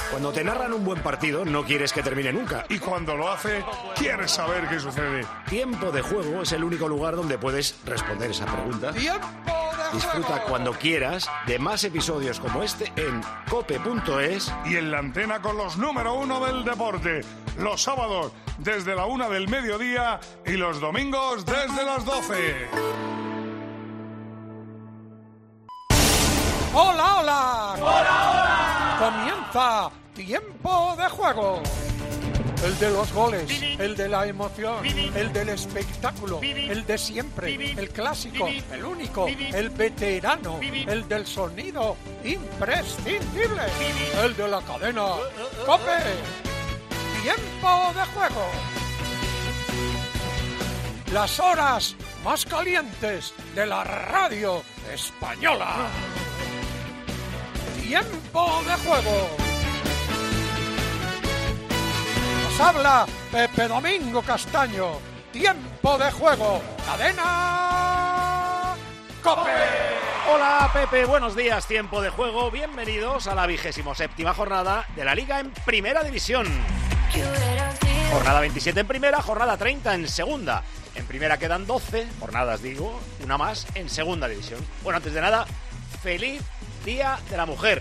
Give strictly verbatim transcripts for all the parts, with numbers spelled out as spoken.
Cuando te narran un buen partido, no quieres que termine nunca. Y cuando lo hace, quieres saber qué sucede. Tiempo de Juego es el único lugar donde puedes responder esa pregunta. ¡Tiempo de Disfruta juego! cuando quieras de más episodios como este en cope punto es. Y en la antena con los número uno del deporte. Los sábados desde la una del mediodía y los domingos desde las doce. ¡Hola, hola! ¡Hola, hola! Comienza Tiempo de Juego. El de los goles, el de la emoción, el del espectáculo, el de siempre, el clásico, el único, el veterano, el del sonido imprescindible, el de la cadena COPE. Tiempo de Juego. Las horas más calientes de la radio española. Tiempo de Juego. Nos habla Pepe Domingo Castaño. Tiempo de Juego. Cadena COPE. Hola Pepe, buenos días, Tiempo de Juego. Bienvenidos a la vigésimo séptima jornada de la Liga en Primera División. Jornada veintisiete en Primera, jornada treinta en Segunda. En Primera quedan doce jornadas, digo, una más en Segunda División. Bueno, antes de nada, feliz Día de la Mujer.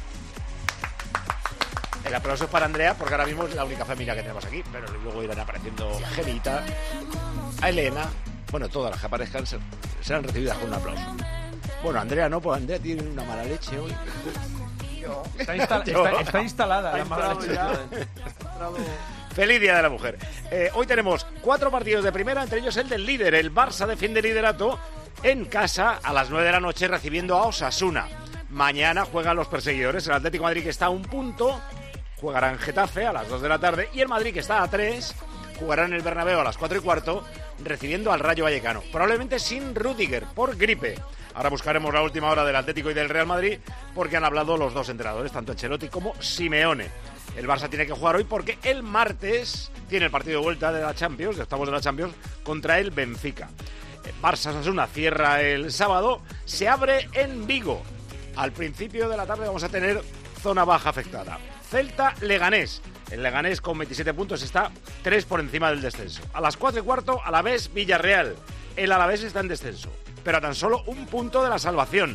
El aplauso es para Andrea, porque ahora mismo es la única familia que tenemos aquí, pero luego irán apareciendo Gemita, a Elena, bueno, todas las que aparezcan serán recibidas con un aplauso. Bueno, Andrea no, pues Andrea tiene una mala leche hoy. Está, insta- está, está instalada la mala leche. Feliz Día de la Mujer. Eh, hoy tenemos cuatro partidos de primera, entre ellos el del líder. El Barça defiende liderato en casa a las nueve de la noche recibiendo a Osasuna. Mañana juegan los perseguidores. El Atlético de Madrid, que está a un punto, jugará en Getafe a las dos de la tarde. Y el Madrid, que está a tres, jugará en el Bernabéu a las cuatro y cuarto, recibiendo al Rayo Vallecano. Probablemente sin Rüdiger, por gripe. Ahora buscaremos la última hora del Atlético y del Real Madrid, porque han hablado los dos entrenadores, tanto Ancelotti como Simeone. El Barça tiene que jugar hoy porque el martes tiene el partido de vuelta de la Champions, de octavos de la Champions, contra el Benfica. Barça-Osasuna cierra el sábado, se abre en Vigo. Al principio de la tarde vamos a tener zona baja afectada. Celta-Leganés. El Leganés con veintisiete puntos está tres por encima del descenso. A las cuatro y cuarto, Alavés-Villarreal. El Alavés está en descenso, pero a tan solo un punto de la salvación.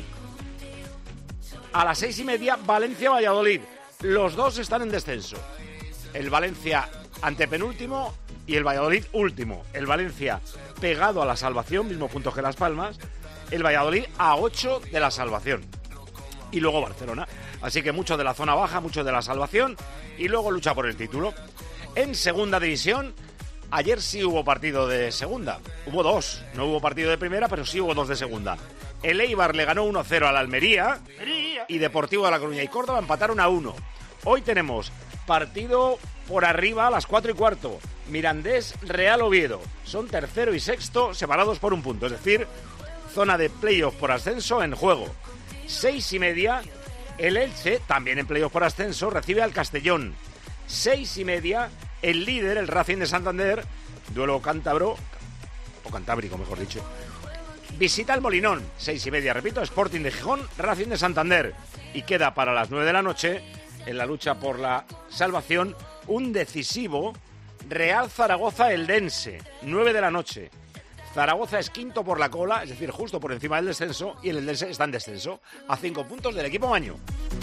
A las seis y media, Valencia-Valladolid. Los dos están en descenso. El Valencia antepenúltimo y el Valladolid último. El Valencia pegado a la salvación, mismo punto que Las Palmas. El Valladolid a ocho de la salvación. Y luego Barcelona. Así que mucho de la zona baja, mucho de la salvación y luego lucha por el título. En Segunda División, ayer sí hubo partido de Segunda. Hubo dos. No hubo partido de Primera, pero sí hubo dos de Segunda. El Eibar le ganó uno cero al Almería y Deportivo de La Coruña y Córdoba empataron a uno. Hoy tenemos partido por arriba a las cuatro y cuarto. Mirandés Real Oviedo. Son tercero y sexto separados por un punto. Es decir, zona de playoff por ascenso en juego. Seis y media, el Elche, también en playoff por ascenso, recibe al Castellón. Seis y media, el líder, el Racing de Santander, duelo cántabro, o cantábrico mejor dicho, visita el Molinón. Seis y media, repito, Sporting de Gijón, Racing de Santander. Y queda para las nueve de la noche, en la lucha por la salvación, un decisivo Real Zaragoza-Eldense. Nueve de la noche. Zaragoza es quinto por la cola, es decir, justo por encima del descenso, y el Eldense está en descenso, a cinco puntos del equipo maño.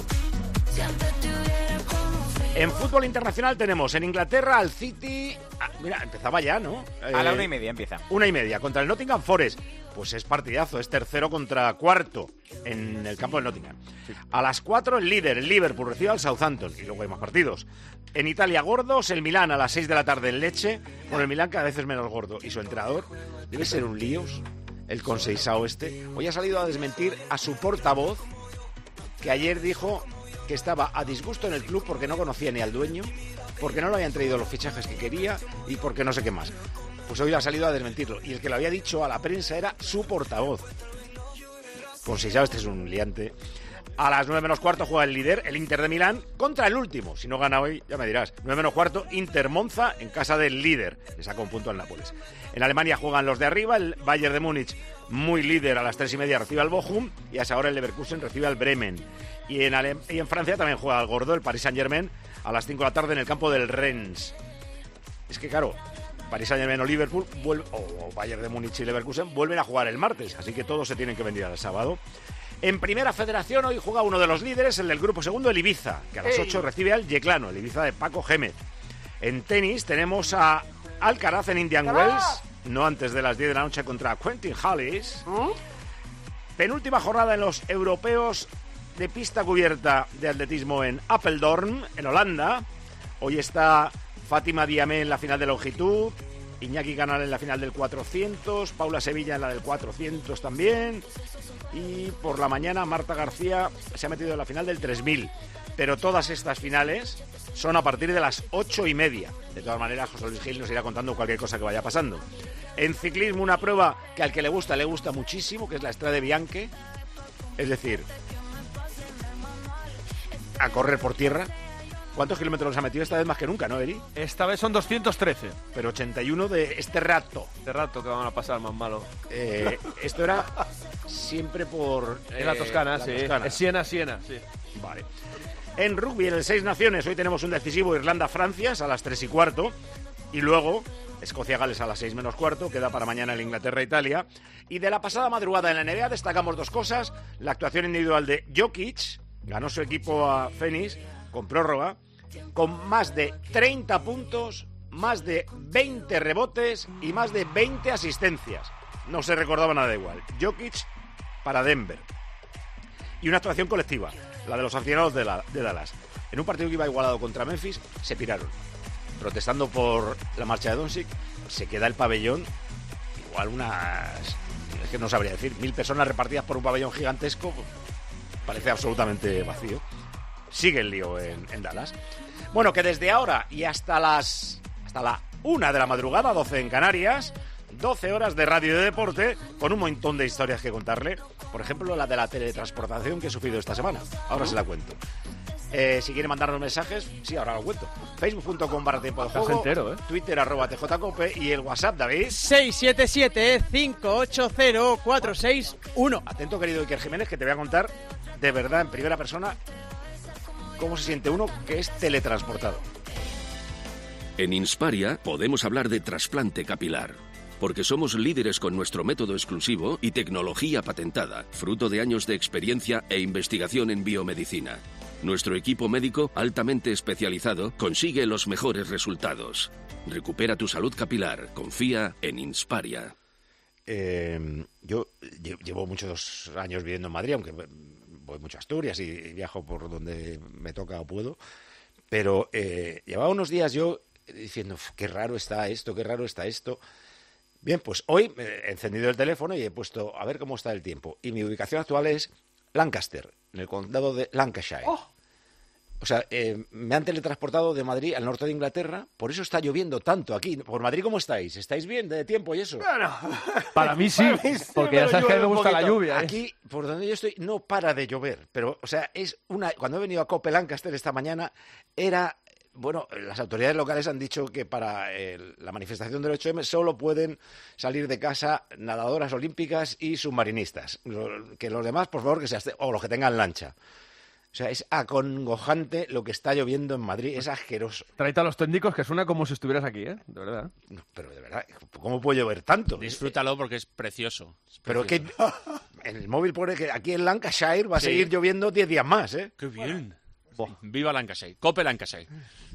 En fútbol internacional tenemos en Inglaterra al City... Ah, mira, empezaba ya, ¿no? Eh, a la una y media empieza. Una y media, contra el Nottingham Forest. Pues es partidazo, es tercero contra cuarto en el campo del Nottingham. Sí. A las cuatro el líder, el Liverpool, recibe al Southampton, y luego hay más partidos. En Italia, gordos, el Milán a las seis de la tarde en Lecce. Bueno, el Milán cada vez es menos gordo, y su entrenador debe ser un líos, el Conceição este. Hoy ha salido a desmentir a su portavoz, que ayer dijo que estaba a disgusto en el club porque no conocía ni al dueño, porque no le habían traído los fichajes que quería y porque no sé qué más. Pues hoy ha salido a desmentirlo. Y el que lo había dicho a la prensa era su portavoz. Conceição, este es un liante. A las nueve menos cuarto juega el líder, el Inter de Milán, contra el último. Si no gana hoy, ya me dirás. nueve menos cuarto, Inter Monza en casa del líder. Le saca un punto al Nápoles. En Alemania juegan los de arriba, el Bayern de Múnich muy líder, a las tres y media recibe al Bochum y a esa hora el Leverkusen recibe al Bremen. Y en, Ale- y en Francia también juega el gordo, el Paris Saint-Germain, a las cinco de la tarde en el campo del Rennes. Es que claro, Paris Saint-Germain o Liverpool vuelve, o Bayern de Múnich y Leverkusen vuelven a jugar el martes, así que todos se tienen que venir al sábado. En Primera Federación hoy juega uno de los líderes, el del grupo segundo, el Ibiza, que a las ocho recibe al Yeclano, el Ibiza de Paco Gémez. En tenis tenemos a Alcaraz en Indian Wells, no antes de las diez de la noche contra Quentin Hallis. ¿Mm? Penúltima jornada en los europeos de pista cubierta de atletismo en Apeldoorn, en Holanda. Hoy está Fátima Diamé en la final de longitud, Iñaki Canal en la final del cuatrocientos, Paula Sevilla en la del cuatrocientos también, y por la mañana Marta García se ha metido en la final del tres mil. Pero todas estas finales son a partir de las ocho y media. De todas maneras, José Luis Gil nos irá contando cualquier cosa que vaya pasando. En ciclismo, una prueba que al que le gusta, le gusta muchísimo, que es la Strade Bianche. Es decir, a correr por tierra. ¿Cuántos kilómetros los ha metido esta vez más que nunca, no, Eri? Esta vez son doscientos trece. Pero ochenta y uno de este rato. De rato que van a pasar, más malo. Eh, esto era siempre por... Eh, en la Toscana, la sí. Toscana. Es Siena, Siena, sí. Vale. En rugby, en el Seis Naciones, hoy tenemos un decisivo Irlanda-Francia a las tres y cuarto. Y luego, Escocia-Gales a las seis menos cuarto. Queda para mañana el Inglaterra-Italia. Y de la pasada madrugada en la N B A destacamos dos cosas. La actuación individual de Jokic. Ganó su equipo a Phoenix con prórroga, con más de treinta puntos, más de veinte rebotes y más de veinte asistencias. No se recordaba nada igual. Jokic para Denver. Y una actuación colectiva, la de los aficionados de, la, de Dallas. En un partido que iba igualado contra Memphis, se piraron. Protestando por la marcha de Doncic, se queda el pabellón, igual unas... es que no sabría decir, mil personas repartidas por un pabellón gigantesco, parece absolutamente vacío. Sigue el lío en, en Dallas. Bueno, que desde ahora y hasta las hasta la una de la madrugada, doce en Canarias, doce horas de radio y de deporte, con un montón de historias que contarle. Por ejemplo, la de la teletransportación que he sufrido esta semana. Ahora se la cuento. Eh, si quiere mandarnos mensajes, sí, ahora lo cuento. Facebook punto com barra tiempo de juego, entero, ¿eh? Twitter arroba tjcope y el WhatsApp, David. seis siete siete, cinco ocho cero, cuatro seis uno. Atento, querido Iker Jiménez, que te voy a contar de verdad en primera persona cómo se siente uno que es teletransportado. En Insparia podemos hablar de trasplante capilar, porque somos líderes con nuestro método exclusivo y tecnología patentada, fruto de años de experiencia e investigación en biomedicina. Nuestro equipo médico altamente especializado consigue los mejores resultados. Recupera tu salud capilar. Confía en Insparia. Eh, yo llevo muchos años viviendo en Madrid, aunque voy mucho a Asturias y viajo por donde me toca o puedo, pero eh, llevaba unos días yo diciendo, qué raro está esto, qué raro está esto. Bien, pues hoy he encendido el teléfono y he puesto a ver cómo está el tiempo. Y mi ubicación actual es Lancaster, en el condado de Lancashire. Oh. O sea, eh, me han teletransportado de Madrid al norte de Inglaterra, por eso está lloviendo tanto aquí. ¿Por Madrid cómo estáis? ¿Estáis bien de tiempo y eso? Bueno, para mí sí, para mí sí, porque ya sabes que a mí me gusta la lluvia. ¿eh? Aquí, por donde yo estoy, no para de llover. Pero, o sea, es una... Cuando he venido a Cope Lancaster esta mañana, era... Bueno, las autoridades locales han dicho que para eh, la manifestación del ocho eme solo pueden salir de casa nadadoras olímpicas y submarinistas. Lo, que los demás, por favor, que se hace, o los que tengan lancha. O sea, es acongojante lo que está lloviendo en Madrid, es asqueroso. Tráete a los técnicos que suena como si estuvieras aquí, ¿eh? De verdad. No, pero de verdad, ¿cómo puede llover tanto? Disfrútalo porque es precioso. Es pero precioso. que en el móvil pone que aquí en Lancashire va a sí. seguir lloviendo diez días más, ¿eh? ¡Qué bien! Bueno, sí. Viva Lancashire, Cope Lancashire.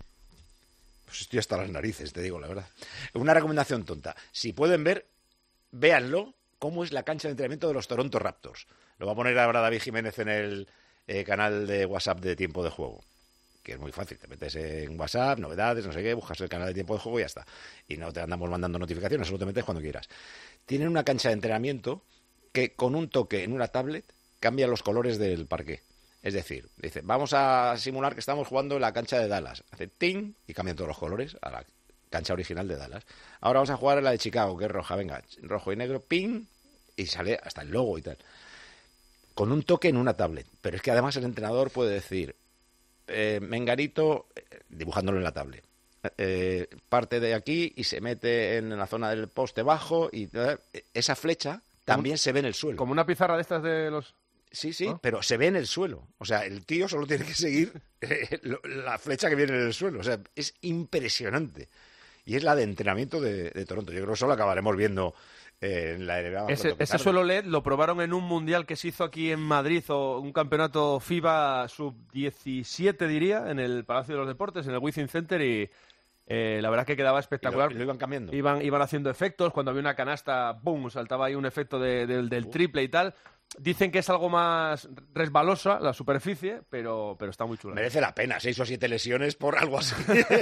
Pues estoy hasta las narices, te digo la verdad. Una recomendación tonta. Si pueden ver, véanlo, cómo es la cancha de entrenamiento de los Toronto Raptors. Lo va a poner ahora David Jiménez en el... Eh, canal de WhatsApp de Tiempo de Juego, que es muy fácil, te metes en WhatsApp, novedades, no sé qué, buscas el canal de Tiempo de Juego y ya está, y no te andamos mandando notificaciones, solo te metes cuando quieras. Tienen una cancha de entrenamiento que con un toque en una tablet cambia los colores del parqué, es decir, dice, vamos a simular que estamos jugando en la cancha de Dallas, hace ting y cambian todos los colores a la cancha original de Dallas. Ahora vamos a jugar en la de Chicago, que es roja, venga, rojo y negro, ping, y sale hasta el logo y tal. Con un toque en una tablet. Pero es que además el entrenador puede decir, eh, Menganito, eh, dibujándolo en la tablet, eh, parte de aquí y se mete en la zona del poste bajo y eh, esa flecha también se ve en el suelo. Como una pizarra de estas de los... Sí, sí, ¿no? pero se ve en el suelo. O sea, el tío solo tiene que seguir eh, lo, la flecha que viene en el suelo. O sea, es impresionante. Y es la de entrenamiento de, de Toronto. Yo creo que eso lo acabaremos viendo eh, en la N B A. Ese, ese suelo L E D lo probaron en un mundial que se hizo aquí en Madrid, o un campeonato FIBA sub diecisiete, diría, en el Palacio de los Deportes, en el Wizzing Center, y eh, la verdad que quedaba espectacular. Y lo, y lo iban cambiando. Iban, iban haciendo efectos. Cuando había una canasta, ¡boom!, saltaba ahí un efecto de, de, del triple y tal. Dicen que es algo más resbalosa la superficie, pero, pero está muy chula. Merece la pena, seis o siete lesiones por algo así.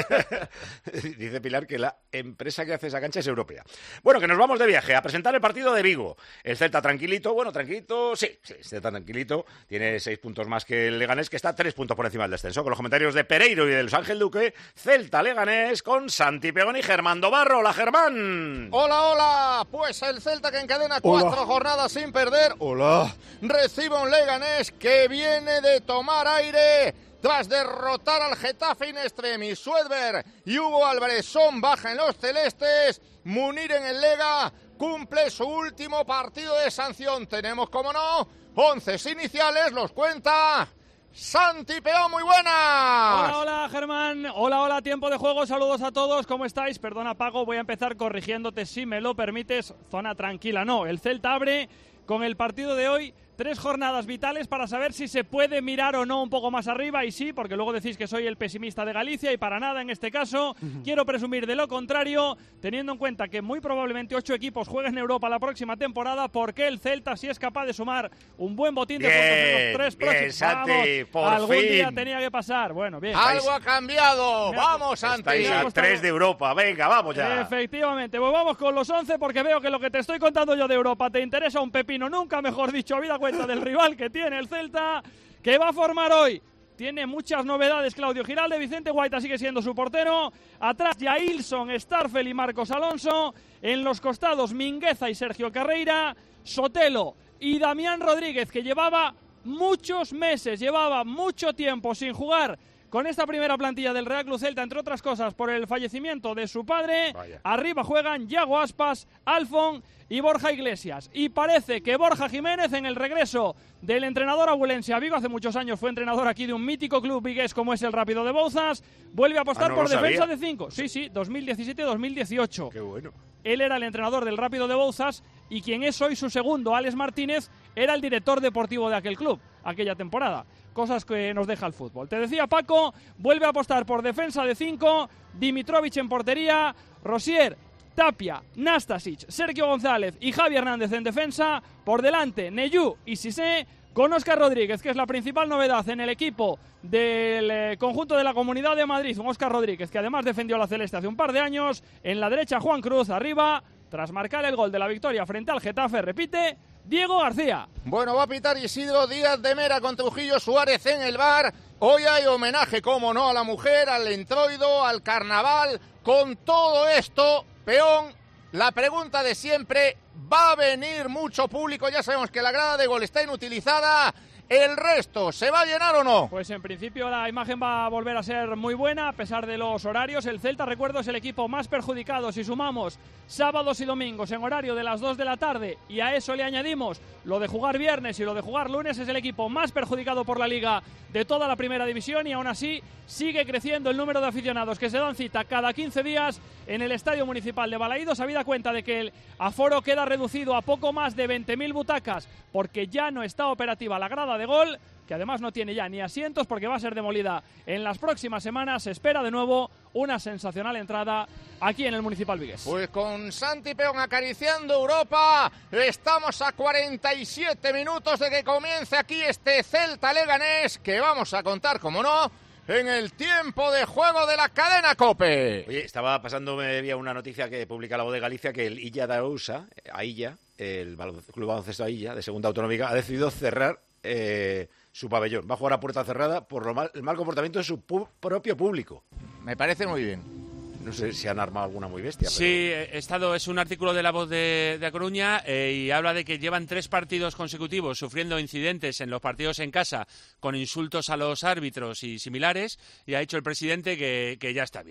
Dice Pilar que la empresa que hace esa cancha es europea. Bueno, que nos vamos de viaje a presentar el partido de Vigo. El Celta tranquilito, bueno, tranquilito, sí, sí, el Celta tranquilito. Tiene seis puntos más que el Leganés, que está tres puntos por encima del descenso. Con los comentarios de Pereiro y de Luis Ángel Duque, Celta-Leganés con Santi Pegón y Germán Dobarro. Hola, Germán. Hola, hola. Pues el Celta, que encadena cuatro hola. jornadas sin perder. Hola. Recibe un Leganés que viene de tomar aire tras derrotar al Getafe in extremis. Suedberg y Hugo Álvarez son baja en los celestes. Munir en el Lega cumple su último partido de sanción. Tenemos, como no, once iniciales, los cuenta Santi Peón. Muy buenas. Hola, hola, Germán. Hola, hola, tiempo de juego. Saludos a todos. ¿Cómo estáis? Perdona, Paco, voy a empezar corrigiéndote, si me lo permites. Zona tranquila, no. El Celta abre con el partido de hoy tres jornadas vitales para saber si se puede mirar o no un poco más arriba, y sí, porque luego decís que soy el pesimista de Galicia, y para nada en este caso. Uh-huh. Quiero presumir de lo contrario, teniendo en cuenta que muy probablemente ocho equipos jueguen en Europa la próxima temporada, porque el Celta, si es capaz de sumar un buen botín de bien, puntos en los tres bien, próximos, Santi, vamos, por algún fin. día tenía que pasar. Bueno, bien. Algo ha cambiado. Vamos, Santi. Estáis a tres de Europa. Venga, vamos ya. Efectivamente, pues vamos con los once, porque veo que lo que te estoy contando yo de Europa te interesa un pepino, nunca mejor dicho, habida cuenta del rival que tiene el Celta, que va a formar hoy. Tiene muchas novedades Claudio Giralde. Vicente Guaita sigue siendo su portero. Atrás Jailson, Starfel y Marcos Alonso. En los costados Mingueza y Sergio Carreira. Sotelo y Damián Rodríguez, que llevaba muchos meses, llevaba mucho tiempo sin jugar con esta primera plantilla del Real Club Celta, entre otras cosas por el fallecimiento de su padre. Vaya. Arriba juegan Yago Aspas, Alfon y Borja Iglesias. Y parece que Borja Jiménez, en el regreso del entrenador abulense a Vigo, hace muchos años fue entrenador aquí de un mítico club vigués como es el Rápido de Bouzas, vuelve a apostar ah, no por defensa sabía. de cinco. Sí, sí, dos mil diecisiete dos mil dieciocho. Qué bueno. Él era el entrenador del Rápido de Bouzas, y quien es hoy su segundo, Alex Martínez, era el director deportivo de aquel club, aquella temporada. Cosas que nos deja el fútbol. Te decía, Paco, vuelve a apostar por defensa de cinco, Dimitrovic en portería, Rosier, Tapia, Nastasic, Sergio González y Javi Hernández en defensa. Por delante, Neyú y Sisé, con Óscar Rodríguez, que es la principal novedad en el equipo del eh, conjunto de la Comunidad de Madrid. Un Óscar Rodríguez que además defendió a la Celeste hace un par de años. En la derecha, Juan Cruz. Arriba, tras marcar el gol de la victoria frente al Getafe, repite Diego García. Bueno, va a pitar Isidro Díaz de Mera con Trujillo Suárez en el bar. Hoy hay homenaje, como no, a la mujer, al entroido, al carnaval. Con todo esto, Peón, la pregunta de siempre: ¿va a venir mucho público? Ya sabemos que la grada de Gol está inutilizada. ¿El resto se va a llenar o no? Pues en principio la imagen va a volver a ser muy buena, a pesar de los horarios. El Celta, recuerdo, es el equipo más perjudicado si sumamos sábados y domingos en horario de las dos de la tarde, y a eso le añadimos lo de jugar viernes y lo de jugar lunes. Es el equipo más perjudicado por la Liga de toda la primera división, y aún así sigue creciendo el número de aficionados que se dan cita cada quince días en el Estadio Municipal de Balaídos, habida cuenta de que el aforo queda reducido a poco más de veinte mil butacas, porque ya no está operativa la grada de Gol, que además no tiene ya ni asientos porque va a ser demolida en las próximas semanas. Se espera de nuevo una sensacional entrada aquí en el Municipal Vigués. Pues con Santi Peón acariciando Europa, estamos a cuarenta y siete minutos de que comience aquí este Celta Leganés, que vamos a contar, como no, en el tiempo de juego de la cadena COPE. Oye, estaba pasando, me había una noticia que publica La Voz de Galicia, que el Illa de Arousa, Ailla, el Club Baloncesto Ailla, de Segunda Autonómica, ha decidido cerrar eh, su pabellón. Va a jugar a puerta cerrada por lo mal, el mal comportamiento de su pu- propio público. Me parece muy bien. No sé si han armado alguna muy bestia. Sí, pero... he estado, es un artículo de La Voz de, de A Coruña eh, y habla de que llevan tres partidos consecutivos sufriendo incidentes en los partidos en casa con insultos a los árbitros y similares, y ha dicho el presidente que, que ya está bien.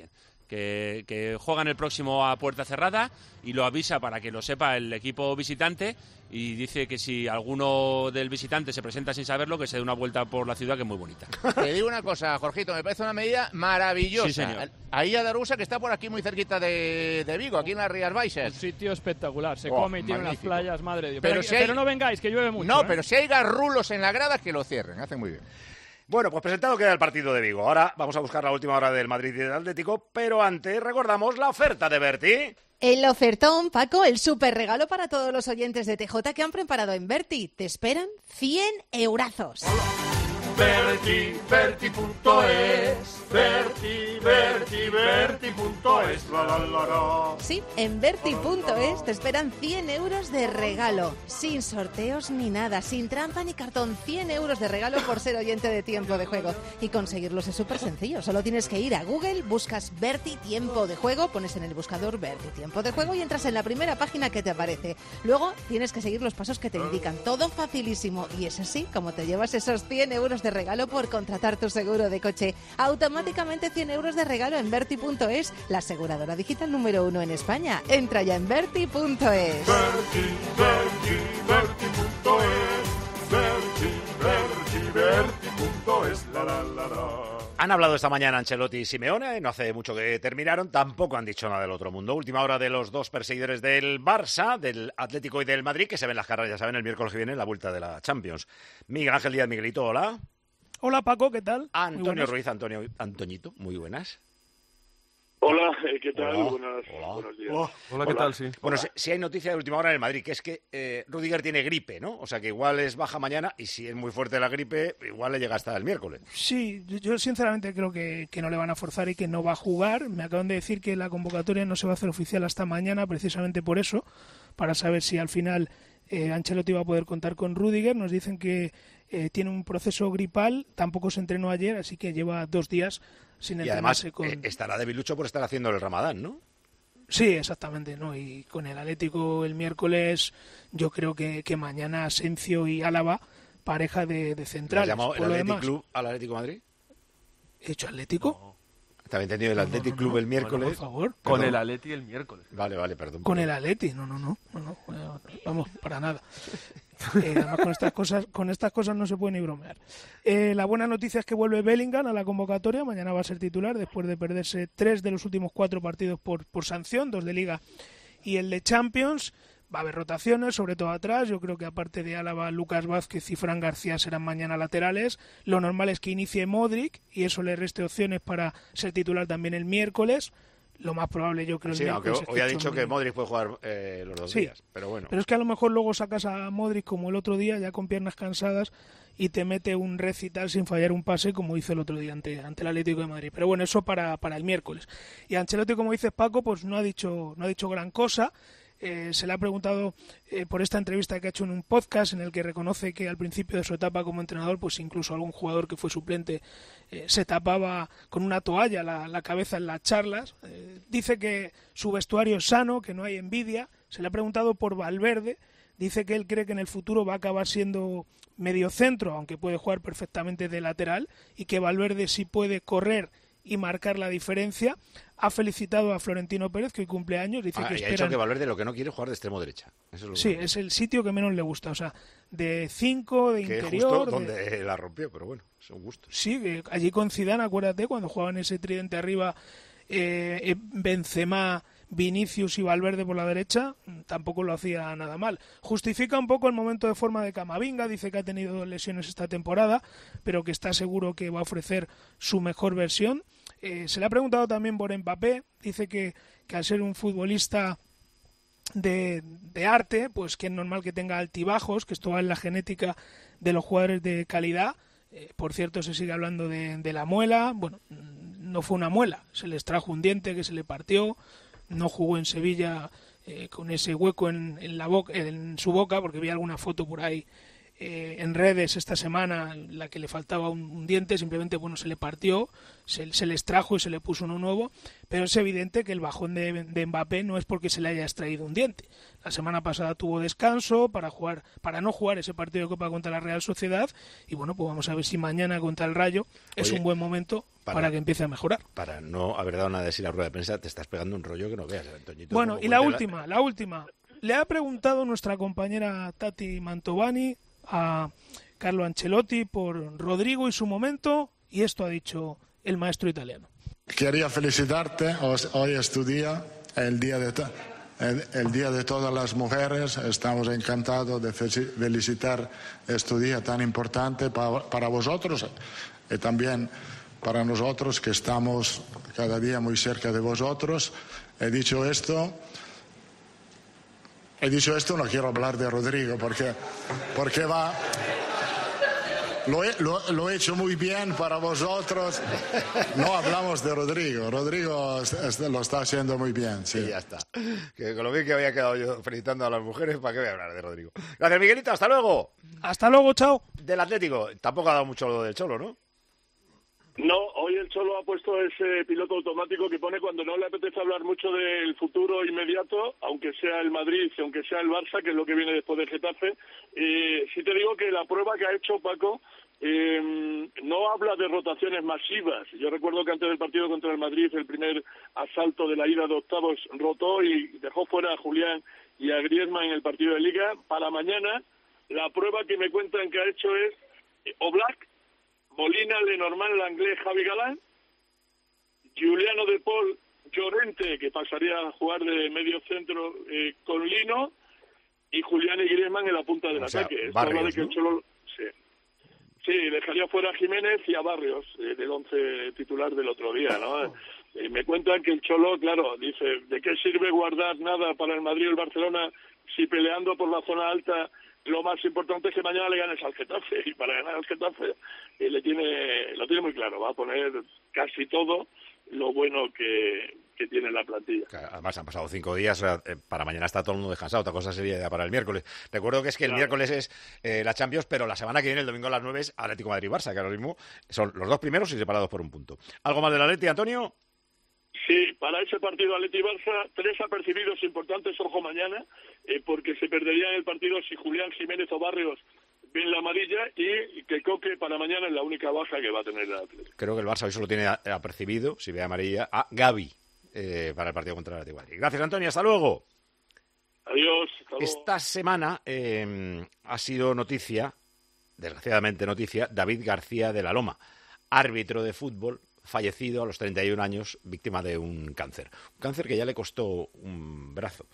Que, que juegan el próximo a puerta cerrada y lo avisa para que lo sepa el equipo visitante y dice que si alguno del visitante se presenta sin saberlo, que se dé una vuelta por la ciudad, que es muy bonita. Te digo una cosa, Jorgito, me parece una medida maravillosa. Sí, señor. Ahí a Darusa, que está por aquí muy cerquita de, de Vigo, aquí en las Rías Baixas. Un sitio espectacular, se Oh, come y tiene magnífico. unas playas, madre de Dios. Pero Pero, si hay- pero no vengáis, que llueve mucho. No, ¿eh? pero si hay garrulos en la grada, que lo cierren, hacen muy bien. Bueno, pues presentado queda el partido de Vigo. Ahora vamos a buscar la última hora del Madrid y del Atlético, pero antes recordamos la oferta de Berti. El ofertón, Paco, el súper regalo para todos los oyentes de T J que han preparado en Berti. Te esperan cien eurazos. Berti, Berti punto es, Berti, Berti, Berti punto es, la la la la. Sí, en Berti punto es te esperan cien euros de regalo. Sin sorteos ni nada, sin trampa ni cartón. cien euros de regalo por ser oyente de Tiempo de Juego. Y conseguirlos es súper sencillo. Solo tienes que ir a Google, buscas Berti Tiempo de Juego, pones en el buscador Berti Tiempo de Juego y entras en la primera página que te aparece. Luego tienes que seguir los pasos que te indican. Todo facilísimo. Y es así como te llevas esos cien euros de regalo por contratar tu seguro de coche. Automáticamente cien euros de regalo en Berti punto es, la aseguradora digital número uno en España. Entra ya en Berti punto es. Berti, Berti, Berti punto es, Berti, Berti, Berti punto es, la la la la. Han hablado esta mañana Ancelotti y Simeone, no hace mucho que terminaron, tampoco han dicho nada del otro mundo. Última hora de los dos perseguidores del Barça, del Atlético y del Madrid, que se ven las caras, ya saben, el miércoles que viene en la vuelta de la Champions. Miguel Ángel Díaz, Miguelito, hola. Hola Paco, ¿qué tal? Antonio Ruiz, Antonio, Antoñito, muy buenas. Hola, ¿qué tal? Hola. Buenas, Hola. Buenos días. Hola, Hola, ¿qué tal? Sí. Bueno, Hola. si, si hay noticia de última hora en el Madrid, que es que eh, Rudiger tiene gripe, ¿no? O sea que igual es baja mañana y si es muy fuerte la gripe, igual le llega hasta el miércoles. Sí, yo, yo sinceramente creo que, que no le van a forzar y que no va a jugar. Me acaban de decir que la convocatoria no se va a hacer oficial hasta mañana, precisamente por eso, para saber si al final eh, Ancelotti va a poder contar con Rudiger. Nos dicen que eh, tiene un proceso gripal, tampoco se entrenó ayer, así que lleva dos días sin Y además entrenarse con... eh, estará debilucho por estar haciendo el Ramadán, ¿no? Sí, exactamente, ¿no? Y con el Atlético el miércoles, yo creo que, que mañana Asencio y Álava, pareja de, de ¿Le has centrales. llamado el Por lo Athletic demás, Club al Atlético de Madrid? ¿he hecho Atlético? ¿Te había entendido el Athletic no, Club no. el miércoles? Por favor. Con Perdón. el Atleti el miércoles. Vale, vale, perdón. Con perdón. el Atleti, no, no, no, no, no, no, vamos, para nada. Eh, además, con estas cosas, con estas cosas no se puede ni bromear. Eh, la buena noticia es que vuelve Bellingham a la convocatoria, mañana va a ser titular después de perderse tres de los últimos cuatro partidos por, por sanción, dos de Liga y el de Champions. Va a haber rotaciones, sobre todo atrás. Yo creo que aparte de Álava, Lucas Vázquez y Fran García serán mañana laterales. Lo normal es que inicie Modric y eso le reste opciones para ser titular también el miércoles. Lo más probable, yo creo, Sí, el aunque miércoles es hoy ha que dicho que Tchouaméni- Modric puede jugar eh, los dos Sí. días, pero bueno. Pero es que a lo mejor luego sacas a Modric como el otro día, ya con piernas cansadas, y te mete un recital sin fallar un pase, como hizo el otro día ante, ante el Atlético de Madrid. Pero bueno, eso para, para el miércoles. Y Ancelotti, como dices, Paco, pues no ha dicho, no ha dicho gran cosa. Eh, se le ha preguntado eh, por esta entrevista que ha hecho en un podcast en el que reconoce que al principio de su etapa como entrenador, pues incluso algún jugador que fue suplente eh, se tapaba con una toalla la, la cabeza en las charlas. Eh, dice que su vestuario es sano, que no hay envidia. Se le ha preguntado por Valverde. Dice que él cree que en el futuro va a acabar siendo medio centro, aunque puede jugar perfectamente de lateral, y que Valverde sí puede correr y marcar la diferencia. Ha felicitado a Florentino Pérez, que hoy cumple años. Dice Ah, que y ha esperan... dicho que Valverde lo que no quiere es jugar de extremo derecha. Eso es lo Sí, que... es el sitio que menos le gusta. O sea, de cinco, de que es interior... justo de- donde la rompió, pero bueno, son gustos. Sí, que allí con Zidane, acuérdate, cuando jugaban ese tridente arriba, eh, eh, Benzema, Vinicius y Valverde por la derecha, tampoco lo hacía nada mal. Justifica un poco el momento de forma de Camavinga, dice que ha tenido dos lesiones esta temporada, pero que está seguro que va a ofrecer su mejor versión. Eh, se le ha preguntado también por Mbappé, dice que, que al ser un futbolista de, de arte, pues que es normal que tenga altibajos, que esto va en la genética de los jugadores de calidad. Eh, por cierto, se sigue hablando de, de la muela. Bueno, no fue una muela, se les trajo un diente que se le partió. No jugó en Sevilla eh, con ese hueco en, en, la boca, en su boca, porque vi alguna foto por ahí eh, en redes esta semana en la que le faltaba un, un diente. Simplemente, bueno, se le partió, se, se le extrajo y se le puso uno nuevo. Pero es evidente que el bajón de, de Mbappé no es porque se le haya extraído un diente. La semana pasada tuvo descanso para jugar, para no jugar ese partido de Copa contra la Real Sociedad. Y bueno, pues vamos a ver si mañana contra el Rayo es Oye, un buen momento para, para que empiece a mejorar. Para no haber dado nada de sí la rueda de prensa, te estás pegando un rollo que no veas, Antoñito. Bueno, y la última, la... la última. Le ha preguntado nuestra compañera Tati Mantovani a Carlo Ancelotti por Rodrigo y su momento, y esto ha dicho el maestro italiano. Quería felicitarte, hoy es tu día, el día de, el, el día de todas las mujeres. Estamos encantados de felicitar este día tan importante para, para vosotros y también para nosotros que estamos cada día muy cerca de vosotros. He dicho esto, he dicho esto, no quiero hablar de Rodrigo porque, porque va... Lo he, lo, lo he hecho muy bien para vosotros. No hablamos de Rodrigo. Rodrigo lo está haciendo muy bien. Sí, y ya está. Que con lo bien que había quedado yo felicitando a las mujeres, ¿para qué voy a hablar de Rodrigo? Gracias, Miguelito. Hasta luego. Hasta luego, chao. Del Atlético. Tampoco ha dado mucho lo del Cholo, ¿no? No, hoy el Cholo ha puesto ese piloto automático que pone cuando no le apetece hablar mucho del futuro inmediato, aunque sea el Madrid y aunque sea el Barça, que es lo que viene después del Getafe. Eh, sí te digo que la prueba que ha hecho Paco eh, no habla de rotaciones masivas. Yo recuerdo que antes del partido contra el Madrid, el primer asalto de la ida de octavos, rotó y dejó fuera a Julián y a Griezmann en el partido de Liga. Para mañana, la prueba que me cuentan que ha hecho es eh, Oblak, Molina, Lenormand, Langlais, Javi Galán, Giuliano De Paul, Llorente, que pasaría a jugar de medio centro eh, con Lino, y Julián y Griezmann en la punta del o sea, ataque. Barrios, habla de que ¿no? el Cholo... Sí. sí, dejaría fuera a Jiménez y a Barrios, eh, del once titular del otro día, ¿no? Eh, me cuentan que el Cholo, claro, dice, ¿de qué sirve guardar nada para el Madrid o el Barcelona si peleando por la zona alta lo más importante es que mañana le ganes al Getafe? Y para ganar al Getafe eh, le tiene, lo tiene muy claro, va a poner casi todo lo bueno que, que tiene la plantilla. Además han pasado cinco días, eh, para mañana está todo el mundo descansado, otra cosa sería ya para el miércoles. Recuerdo que es que el claro. miércoles es eh, la Champions, pero la semana que viene, el domingo a las nueve, es Atlético Madrid-Barça, que ahora mismo son los dos primeros y separados por un punto. ¿Algo más del Atleti, Antonio? Sí, para ese partido Atleti-Barça, tres apercibidos importantes, ojo mañana, eh, porque se perderían el partido si Julián, Jiménez o Barrios ven la amarilla, y que Coque para mañana es la única baja que va a tener el Atleti. Creo que el Barça hoy solo tiene apercibido, si ve amarilla, a Gavi eh, para el partido contra el Atlético de Madrid. Gracias, Antonio, hasta luego. Adiós. Hasta luego. Esta semana eh, ha sido noticia, desgraciadamente noticia, David García de la Loma, árbitro de fútbol, fallecido a los treinta y un años, víctima de un cáncer. Un cáncer que ya le costó un brazo.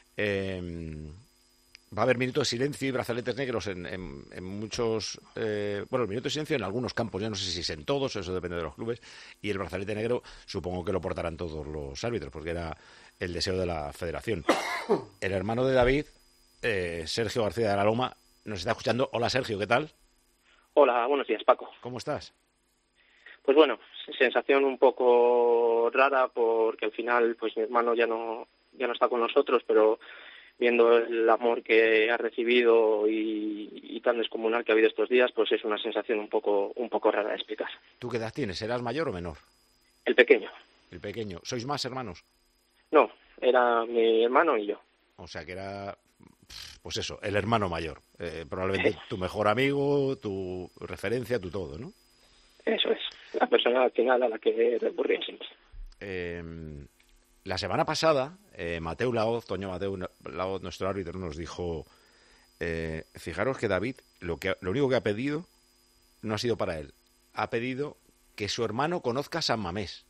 Eh, va a haber minuto de silencio y brazaletes negros en, en, en muchos... Eh, bueno, el minuto de silencio en algunos campos, ya no sé si es en todos, eso depende de los clubes, y el brazalete negro supongo que lo portarán todos los árbitros, porque era el deseo de la federación. El hermano de David, eh, Sergio García de la Loma, nos está escuchando. Hola, Sergio, ¿qué tal? Hola, buenos días, Paco. ¿Cómo estás? Pues bueno, sensación un poco rara porque al final pues mi hermano ya no ya no está con nosotros, pero viendo el amor que ha recibido y, y tan descomunal que ha habido estos días, pues es una sensación un poco un poco rara de explicar. ¿Tú qué edad tienes? ¿Eras mayor o menor? El pequeño. El pequeño. ¿Sois más hermanos? No, era mi hermano y yo. O sea que era, pues eso, el hermano mayor. Eh, probablemente tu mejor amigo, tu referencia, tu todo, ¿no? Eso es, la persona al final a la que recurría siempre. Eh, la semana pasada, eh, Mateu Laoz, Toño Mateu Laoz, nuestro árbitro, nos dijo, eh, fijaros que David, lo, que, lo único que ha pedido no ha sido para él, ha pedido que su hermano conozca a San Mamés.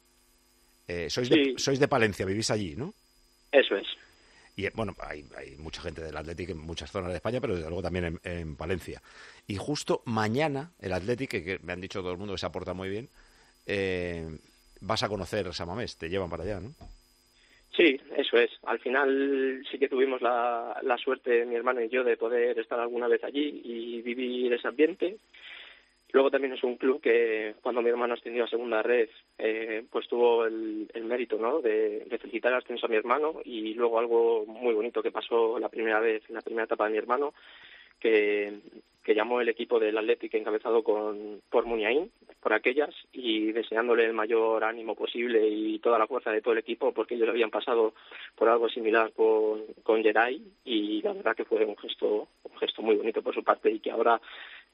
Eh, sois, sí. de, sois de Palencia, vivís allí, ¿no? Eso es. Y bueno, hay, hay mucha gente del Athletic en muchas zonas de España, pero desde luego también en, en Palencia. Y justo mañana el Athletic, que, que me han dicho todo el mundo que se aporta muy bien, eh, vas a conocer San Mamés, te llevan para allá, ¿no? Sí, eso es. Al final sí que tuvimos la, la suerte, mi hermano y yo, de poder estar alguna vez allí y vivir ese ambiente. Luego también es un club que cuando mi hermano ascendió a segunda red, eh, pues tuvo el, el mérito, ¿no?, de, de felicitar al ascenso a mi hermano, y luego algo muy bonito que pasó la primera vez, en la primera etapa de mi hermano, que, que llamó el equipo del Athletic encabezado con, por Muniain, por aquellas, y deseándole el mayor ánimo posible y toda la fuerza de todo el equipo, porque ellos habían pasado por algo similar con, con Geray, y la verdad que fue un gesto, un gesto muy bonito por su parte, y que ahora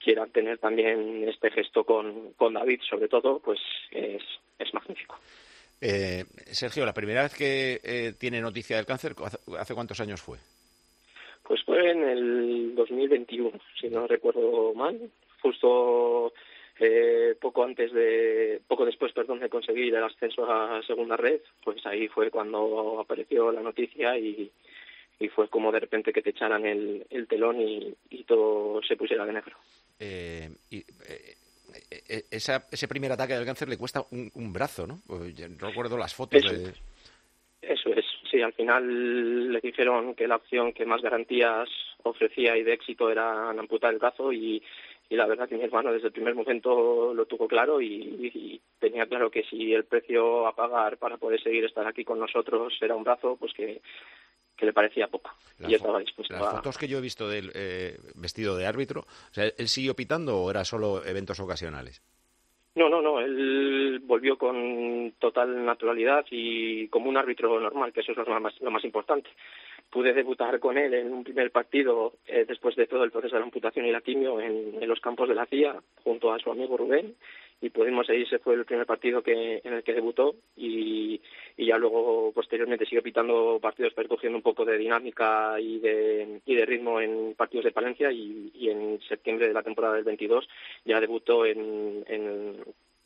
quieran tener también este gesto con, con David, sobre todo, pues es, es magnífico. Eh, Sergio, la primera vez que eh, tiene noticia del cáncer, ¿hace, ¿hace cuántos años fue? Pues fue en el dos mil veintiuno, si no recuerdo mal, justo eh, poco antes de, poco después, perdón, de conseguir el ascenso a segunda red, pues ahí fue cuando apareció la noticia y, y fue como de repente que te echaran el, el telón y, y todo se pusiera de negro. Eh, y, eh, esa, ese primer ataque del cáncer le cuesta un, un brazo, ¿no? Pues yo recuerdo las fotos Eso, de... Eso es, sí, al final le dijeron que la opción que más garantías ofrecía y de éxito era amputar el brazo y, y la verdad que mi hermano desde el primer momento lo tuvo claro y, y tenía claro que si el precio a pagar para poder seguir estar aquí con nosotros era un brazo, pues que, que le parecía poco. Las y estaba dispuesto las a... fotos que yo he visto de él eh, vestido de árbitro, o sea, ¿él siguió pitando o era solo eventos ocasionales? No, no, no, él volvió con total naturalidad y como un árbitro normal, que eso es lo más, lo más importante. Pude debutar con él en un primer partido eh, después de todo el proceso de la amputación y la quimio en, en los campos de la C I A junto a su amigo Rubén y pudimos ir, ese fue el primer partido que en el que debutó y, y ya luego posteriormente siguió pitando partidos pero cogiendo un poco de dinámica y de, y de ritmo en partidos de Palencia y, y en septiembre de la temporada del veintidós ya debutó en, en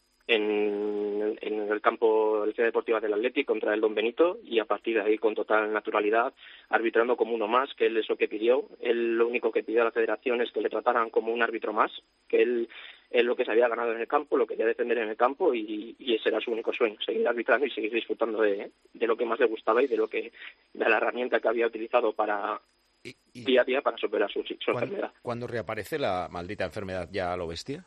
En, en el campo de la Ciudad Deportiva del Athletic contra el Don Benito y a partir de ahí con total naturalidad arbitrando como uno más, que él es lo que pidió. Él lo único que pidió a la federación es que le trataran como un árbitro más, que él, él lo que se había ganado en el campo, lo quería defender en el campo y, y ese era su único sueño, seguir arbitrando y seguir disfrutando de, de lo que más le gustaba y de lo que de la herramienta que había utilizado para y, y día a día para superar su, su ¿cuándo, enfermedad. ¿Cuándo reaparece la maldita enfermedad ya a lo bestia?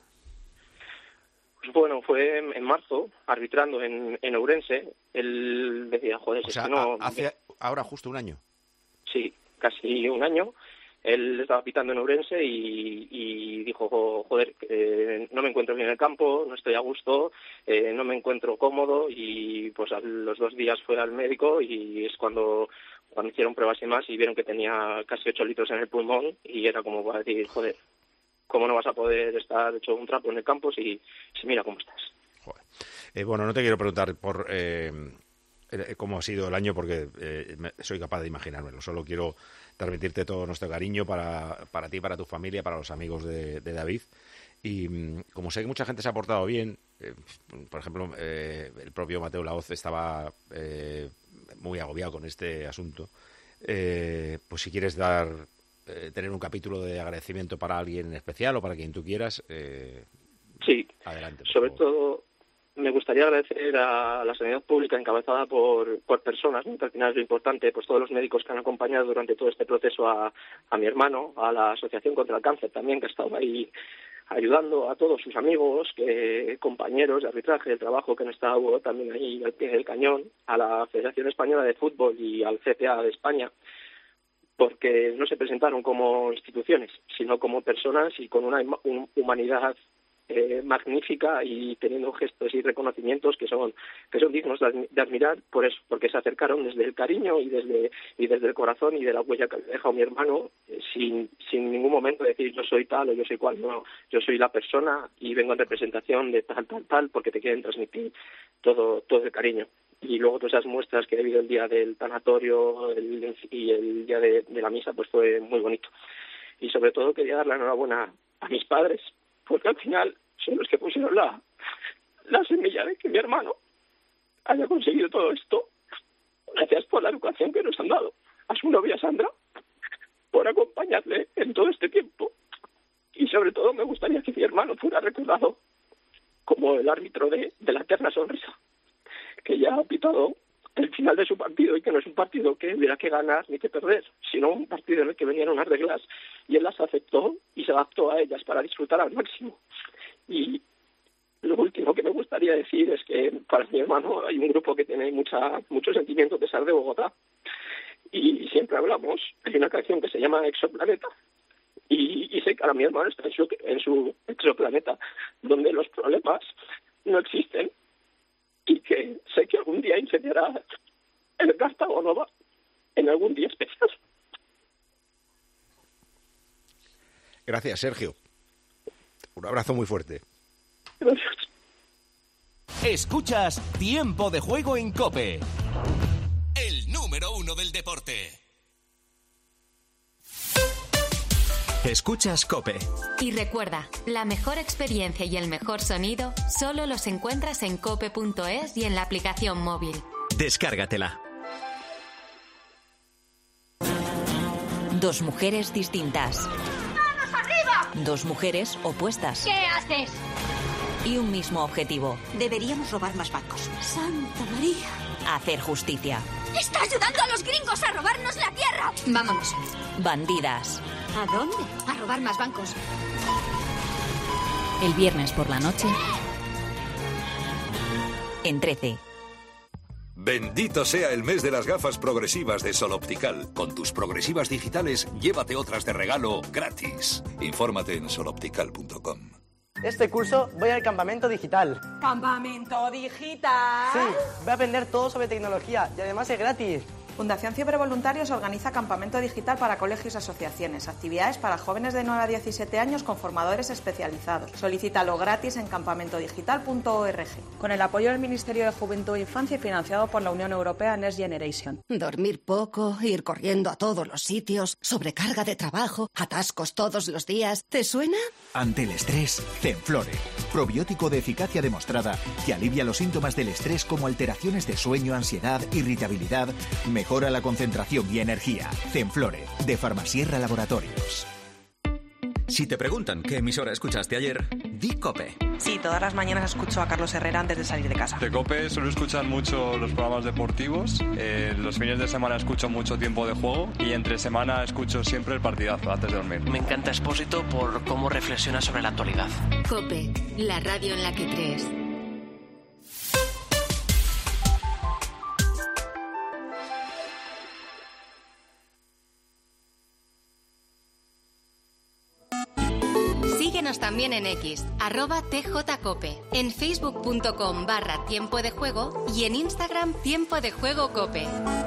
Pues bueno, fue en, en marzo, arbitrando en, en Ourense. Él decía, joder, O es sea, que no... hace ahora justo un año. Sí, casi un año. Él estaba pitando en Ourense y, y dijo, joder, eh, no me encuentro bien en el campo, no estoy a gusto, eh, no me encuentro cómodo y pues a los dos días fue al médico y es cuando, cuando hicieron pruebas y más y vieron que tenía casi ocho litros en el pulmón y era como para decir, joder, ¿cómo no vas a poder estar hecho un trapo en el campo si, si mira cómo estás? Joder. Eh, bueno, no te quiero preguntar por eh, cómo ha sido el año porque eh, me, soy capaz de imaginármelo. Solo quiero transmitirte todo nuestro cariño para, para ti, para tu familia, para los amigos de, de David. Y como sé que mucha gente se ha portado bien, eh, por ejemplo, eh, el propio Mateo Laoz estaba eh, muy agobiado con este asunto, eh, pues si quieres dar... tener un capítulo de agradecimiento para alguien en especial o para quien tú quieras, eh, sí, adelante. Sobre favor. todo me gustaría agradecer a la sanidad pública encabezada por, por personas, ¿no? Que al final es lo importante, pues todos los médicos que han acompañado durante todo este proceso a, a mi hermano, a la Asociación contra el Cáncer también, que ha estado ahí ayudando a todos sus amigos, que compañeros de arbitraje, del trabajo que han estado también ahí al pie del cañón, a la Federación Española de Fútbol y al C P A de España, porque no se presentaron como instituciones, sino como personas y con una humanidad eh, magnífica y teniendo gestos y reconocimientos que son que son dignos de admirar por eso, porque se acercaron desde el cariño y desde y desde el corazón y de la huella que ha dejado mi hermano, eh, sin sin ningún momento decir yo soy tal o yo soy cual, no, yo soy la persona y vengo en representación de tal, tal, tal, porque te quieren transmitir todo todo el cariño. Y luego todas esas muestras que he habido el día del tanatorio el, y el día de, de la misa, pues fue muy bonito. Y sobre todo quería dar la enhorabuena a mis padres, porque al final son los que pusieron la, la semilla de que mi hermano haya conseguido todo esto, gracias por la educación que nos han dado. A su novia Sandra, por acompañarle en todo este tiempo. Y sobre todo me gustaría que mi hermano fuera recordado como el árbitro de, de la eterna sonrisa, que ya ha pitado el final de su partido y que no es un partido que hubiera que ganar ni que perder, sino un partido en el que venían unas reglas y él las aceptó y se adaptó a ellas para disfrutar al máximo. Y lo último que me gustaría decir es que para mi hermano hay un grupo que tiene mucha mucho sentimiento, que es de Bogotá, y siempre hablamos, hay una canción que se llama Exoplaneta, y, y sé que ahora mi hermano está en su, en su exoplaneta, donde los problemas no existen, y que sé que algún día incendiará el Cartago Nova en algún día especial. Gracias, Sergio. Un abrazo muy fuerte. Gracias. Escuchas Tiempo de Juego en COPE. El número uno del deporte. Escuchas COPE. Y recuerda, la mejor experiencia y el mejor sonido solo los encuentras en cope punto es y en la aplicación móvil. Descárgatela. Dos mujeres distintas. ¡Manos arriba! Dos mujeres opuestas. ¿Qué haces? Y un mismo objetivo. Deberíamos robar más bancos. ¡Santa María! Hacer justicia. ¡Está ayudando a los gringos a robarnos la tierra! Vámonos. Bandidas. ¿A dónde? A robar más bancos. El viernes por la noche. En trece. Bendito sea el mes de las gafas progresivas de Sol Optical. Con tus progresivas digitales, llévate otras de regalo gratis. Infórmate en sol optical punto com. Este curso voy al campamento digital. ¿Campamento digital? Sí, voy a aprender todo sobre tecnología y además es gratis. Fundación Fiebre Voluntarios organiza campamento digital para colegios y asociaciones, actividades para jóvenes de nueve a diecisiete años con formadores especializados. Solicítalo gratis en campamento digital punto org, con el apoyo del Ministerio de Juventud e Infancia y financiado por la Unión Europea Next Generation. Dormir poco, ir corriendo a todos los sitios, sobrecarga de trabajo, atascos todos los días. ¿Te suena? Ante el estrés, Zenflore, probiótico de eficacia demostrada que alivia los síntomas del estrés como alteraciones de sueño, ansiedad, irritabilidad, mejora la concentración y energía. Zenflore, de Farmasierra Laboratorios. Si te preguntan qué emisora escuchaste ayer, di COPE. Sí, todas las mañanas escucho a Carlos Herrera antes de salir de casa. De COPE suelo escuchar mucho los programas deportivos, eh, los fines de semana escucho mucho Tiempo de Juego y entre semana escucho siempre el partidazo antes de dormir. Me encanta Expósito por cómo reflexiona sobre la actualidad. COPE, la radio en la que crees. Síguenos también en X, arroba tjcope, en facebook.com barra tiempo de juego y en Instagram tiempo de juego cope.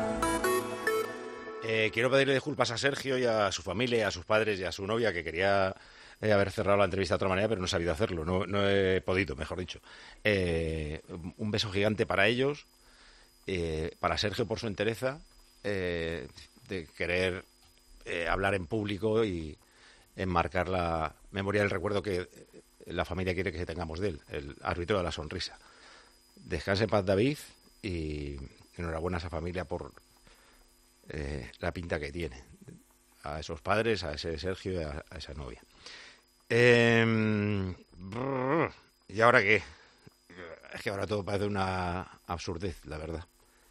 Eh, quiero pedirle disculpas a Sergio y a su familia, a sus padres y a su novia, que quería eh, haber cerrado la entrevista de otra manera, pero no he sabido hacerlo, no, no he podido, mejor dicho. Eh, un beso gigante para ellos, eh, para Sergio por su entereza, eh, de querer eh, hablar en público y enmarcar la memoria del recuerdo que la familia quiere que tengamos de él, el árbitro de la sonrisa. Descanse en paz, David, y enhorabuena a esa familia por eh, la pinta que tiene. A esos padres, a ese Sergio y a, a esa novia. Eh, ¿Y ahora qué? Es que ahora todo parece una absurdez, la verdad.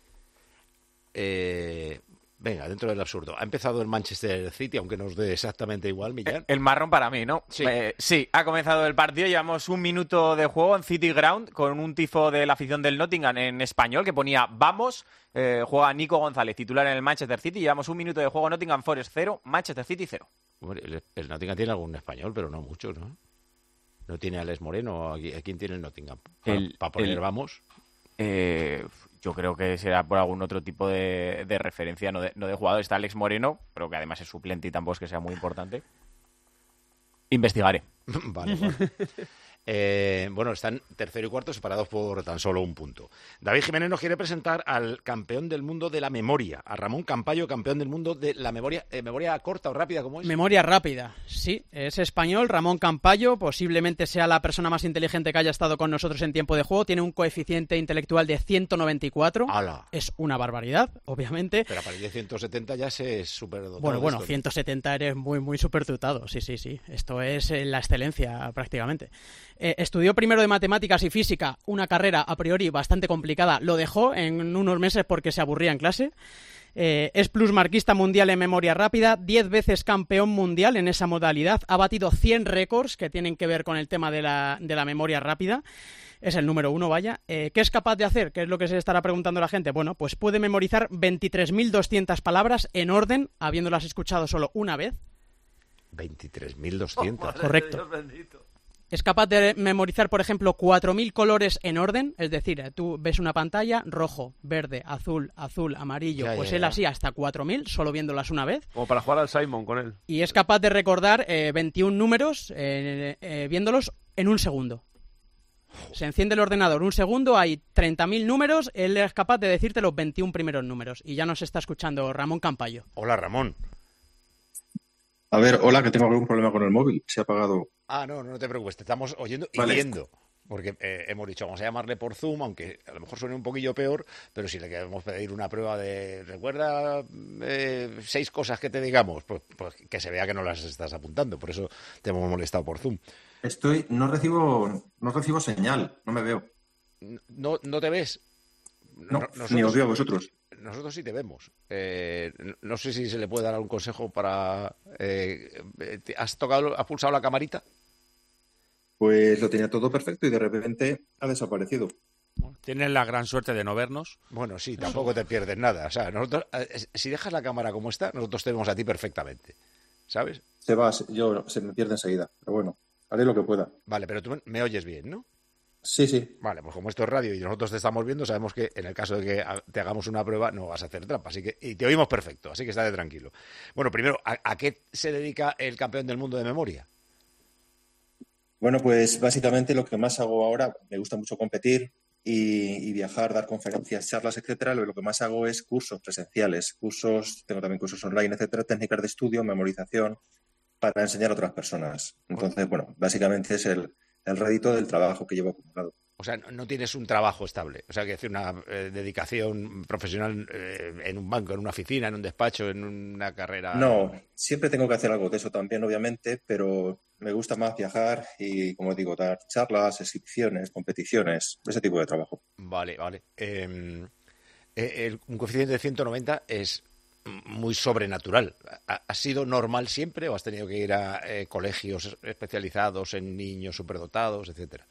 Eh... Venga, dentro del absurdo. Ha empezado el Manchester City, aunque nos dé exactamente igual, Millán. El marrón para mí, ¿no? Sí. Eh, sí, ha comenzado el partido. Llevamos un minuto de juego en City Ground con un tifo de la afición del Nottingham en español que ponía vamos. Eh, juega Nico González, titular en el Manchester City. Llevamos un minuto de juego. Nottingham Forest cero, Manchester City cero. Hombre, el, el Nottingham tiene algún español, pero no mucho, ¿no? No tiene a Les Moreno. ¿A quién tiene el Nottingham? Para pa poner el, vamos. Eh... Yo creo que será por algún otro tipo de, de referencia, no de, no de jugador. Está Alex Moreno, pero que además es suplente y tampoco es que sea muy importante. Investigaré. Vale, vale. Eh, bueno, están tercero y cuarto separados por tan solo un punto. David Jiménez nos quiere presentar al campeón del mundo de la memoria, a Ramón Campayo, campeón del mundo de la memoria. Eh, ¿Memoria corta o rápida? ¿Cómo es? Memoria rápida, sí. Es español, Ramón Campayo. Posiblemente sea la persona más inteligente que haya estado con nosotros en tiempo de juego. Tiene un coeficiente intelectual de ciento noventa y cuatro. ¡Hala! Es una barbaridad, obviamente. Pero a partir de ciento setenta ya se es súper dotado. Bueno, bueno, ciento setenta eres muy, muy superdotado. Sí, sí, sí. Esto es eh, la excelencia prácticamente. Eh, estudió primero de matemáticas y física, una carrera a priori bastante complicada. Lo dejó en unos meses porque se aburría en clase. Eh, es plusmarquista mundial en memoria rápida, diez veces campeón mundial en esa modalidad. Ha batido cien récords que tienen que ver con el tema de la, de la memoria rápida. Es el número uno, vaya. Eh, ¿Qué es capaz de hacer? ¿Qué es lo que se estará preguntando la gente? Bueno, pues puede memorizar veintitrés mil doscientas palabras en orden, habiéndolas escuchado solo una vez. veintitrés mil doscientas. Oh, correcto. Es capaz de memorizar, por ejemplo, cuatro mil colores en orden, es decir, tú ves una pantalla, rojo, verde, azul, azul, amarillo, Ya, pues ya, él ya. así hasta cuatro mil, solo viéndolas una vez. Como para jugar al Simon con él. Y es capaz de recordar eh, veintiún números eh, eh, viéndolos en un segundo. Se enciende el ordenador un segundo, hay treinta mil números, él es capaz de decirte los veintiún primeros números. Y ya nos está escuchando Ramón Campayo. Hola, Ramón. A ver, hola, que tengo algún problema con el móvil. Se ha apagado. Ah, no, no te preocupes, te estamos oyendo y Vale. viendo. Porque eh, hemos dicho, vamos a llamarle por Zoom, aunque a lo mejor suene un poquillo peor, pero si le queremos pedir una prueba de, recuerda eh, seis cosas que te digamos, pues, pues que se vea que no las estás apuntando. Por eso te hemos molestado por Zoom. Estoy, no recibo, no recibo señal, no me veo. ¿No, no te ves? No, ni os veo a vosotros. Nosotros sí te vemos. Eh, no sé si se le puede dar algún consejo para... Eh, ¿Has tocado, has pulsado la camarita? Pues lo tenía todo perfecto y de repente ha desaparecido. Tienes la gran suerte de no vernos. Bueno, sí, tampoco te pierdes nada. O sea, nosotros, eh, si dejas la cámara como está, nosotros te vemos a ti perfectamente. ¿Sabes? Se va, yo se me pierde enseguida. Pero bueno, haré lo que pueda. Vale, pero tú me oyes bien, ¿no? Sí, sí. Vale, pues como esto es radio y nosotros te estamos viendo, sabemos que en el caso de que te hagamos una prueba no vas a hacer trampa, así que y te oímos perfecto, así que estate tranquilo. Bueno, primero, ¿a, a qué se dedica el campeón del mundo de memoria? Bueno, pues básicamente lo que más hago ahora, me gusta mucho competir y, y viajar, dar conferencias, charlas, etcétera. Lo, lo que más hago es cursos presenciales, cursos, tengo también cursos online, etcétera, técnicas de estudio, memorización, para enseñar a otras personas. Entonces, bueno, básicamente es el el rédito del trabajo que llevo acumulado. O sea, no, no tienes un trabajo estable, o sea, que decir, una eh, dedicación profesional eh, en un banco, en una oficina, en un despacho, en una carrera... No, siempre tengo que hacer algo de eso también, obviamente, pero me gusta más viajar y, como digo, dar charlas, exhibiciones, competiciones, ese tipo de trabajo. Vale, vale. Eh, el, un coeficiente de ciento noventa es muy sobrenatural. ¿Ha, ha sido normal siempre o has tenido que ir a eh, colegios especializados en niños superdotados, etcétera?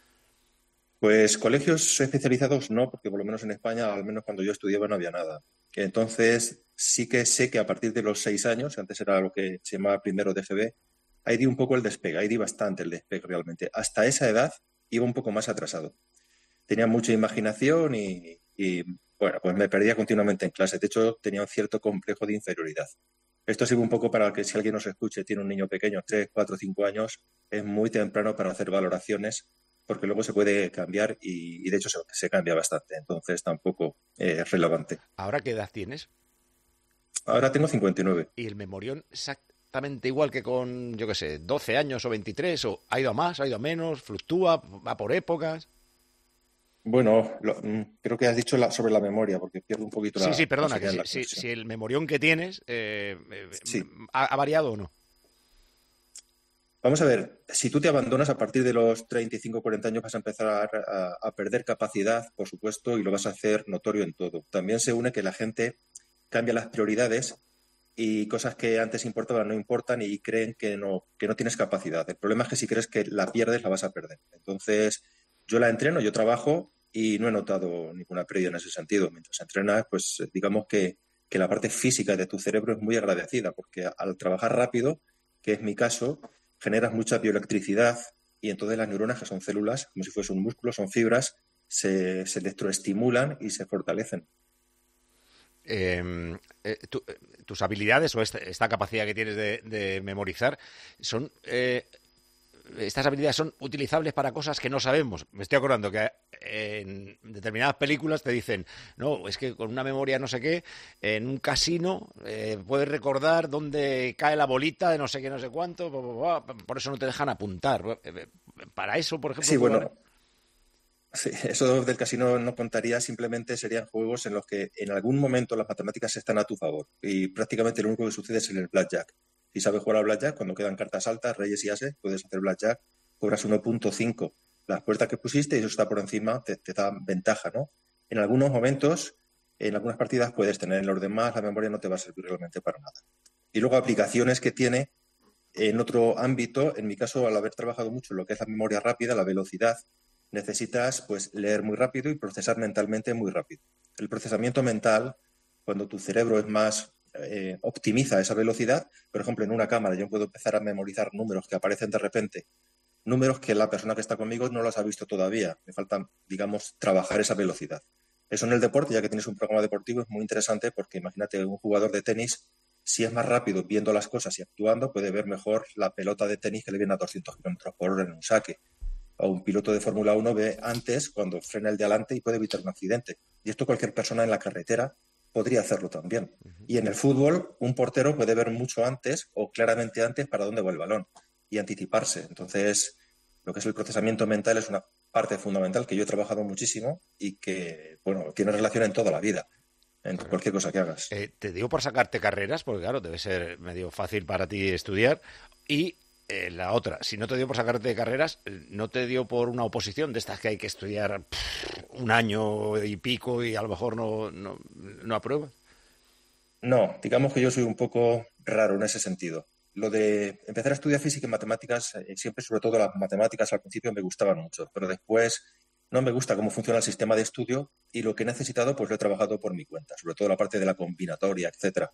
Pues colegios especializados no, porque por lo menos en España, al menos cuando yo estudiaba, no había nada. Entonces sí que sé que a partir de los seis años, antes era lo que se llamaba primero de F B, ahí di un poco el despegue, ahí di bastante el despegue realmente. Hasta esa edad iba un poco más atrasado. Tenía mucha imaginación y, y bueno, pues me perdía continuamente en clase. De hecho, tenía un cierto complejo de inferioridad. Esto sirve un poco para que si alguien nos escuche, tiene un niño pequeño, tres, cuatro, cinco años, es muy temprano para hacer valoraciones, porque luego se puede cambiar y, y de hecho se, se cambia bastante. Entonces tampoco eh, es relevante. ¿Ahora qué edad tienes? Ahora tengo cincuenta y nueve. ¿Y el memorión exactamente igual que con, yo qué sé, doce años o veintitrés? ¿O ha ido a más, ha ido a menos, fluctúa, va por épocas? Bueno, lo, creo que has dicho la, sobre la memoria, porque pierdo un poquito la... Sí, sí, perdona, la que si, la si, si el memorión que tienes eh, sí. ¿ha, ¿ha variado o no? Vamos a ver, si tú te abandonas a partir de los treinta y cinco, cuarenta años vas a empezar a, a, a perder capacidad, por supuesto, y lo vas a hacer notorio en todo. También se une que la gente cambia las prioridades y cosas que antes importaban no importan y creen que no, que no tienes capacidad. El problema es que si crees que la pierdes, la vas a perder. Entonces, yo la entreno, yo trabajo y no he notado ninguna pérdida en ese sentido. Mientras entrenas, pues digamos que, que la parte física de tu cerebro es muy agradecida, porque al trabajar rápido, que es mi caso, generas mucha bioelectricidad y entonces las neuronas, que son células, como si fuese un músculo, son fibras, se, se electroestimulan y se fortalecen. Eh, eh, tu, tus habilidades o esta, esta capacidad que tienes de, de memorizar son... Eh, estas habilidades son utilizables para cosas que no sabemos. Me estoy acordando que en determinadas películas te dicen, no, es que con una memoria no sé qué, en un casino eh, puedes recordar dónde cae la bolita de no sé qué, no sé cuánto, por eso no te dejan apuntar. Para eso, por ejemplo... Sí, bueno, sí, eso del casino no contaría, simplemente serían juegos en los que en algún momento las matemáticas están a tu favor y prácticamente lo único que sucede es en el blackjack. Si sabes jugar al blackjack, cuando quedan cartas altas, reyes y ases, puedes hacer blackjack, cobras uno punto cinco. Las puertas que pusiste y eso está por encima, te, te da ventaja, ¿no? En algunos momentos, en algunas partidas puedes tener, en los demás la memoria no te va a servir realmente para nada. Y luego aplicaciones que tiene en otro ámbito, en mi caso, al haber trabajado mucho en lo que es la memoria rápida, la velocidad, necesitas pues leer muy rápido y procesar mentalmente muy rápido. El procesamiento mental, cuando tu cerebro es más... Eh, optimiza esa velocidad. Por ejemplo, en una cámara yo puedo empezar a memorizar números que aparecen de repente números que la persona que está conmigo no los ha visto todavía. Me falta, digamos, trabajar esa velocidad. Eso en el deporte, ya que tienes un programa deportivo, es muy interesante porque imagínate un jugador de tenis, si es más rápido viendo las cosas y actuando, puede ver mejor la pelota de tenis que le viene a doscientos kilómetros por hora en un saque. O un piloto de Fórmula uno ve antes cuando frena el de adelante y puede evitar un accidente. Y esto cualquier persona en la carretera podría hacerlo también. Uh-huh. Y en el fútbol, un portero puede ver mucho antes o claramente antes para dónde va el balón y anticiparse. Entonces, lo que es el procesamiento mental es una parte fundamental que yo he trabajado muchísimo y que, bueno, tiene relación en toda la vida, en cualquier cosa que hagas. Eh, te digo por sacarte carreras, porque claro, debe ser medio fácil para ti estudiar. Y eh, la otra, si no te dio por sacarte carreras, no te dio por una oposición de estas que hay que estudiar pff, un año y pico y a lo mejor no, no, no apruebas. No, digamos que yo soy un poco raro en ese sentido. Lo de empezar a estudiar física y matemáticas, eh, siempre, sobre todo las matemáticas al principio me gustaban mucho, pero después no me gusta cómo funciona el sistema de estudio y lo que he necesitado pues lo he trabajado por mi cuenta, sobre todo la parte de la combinatoria, etcétera.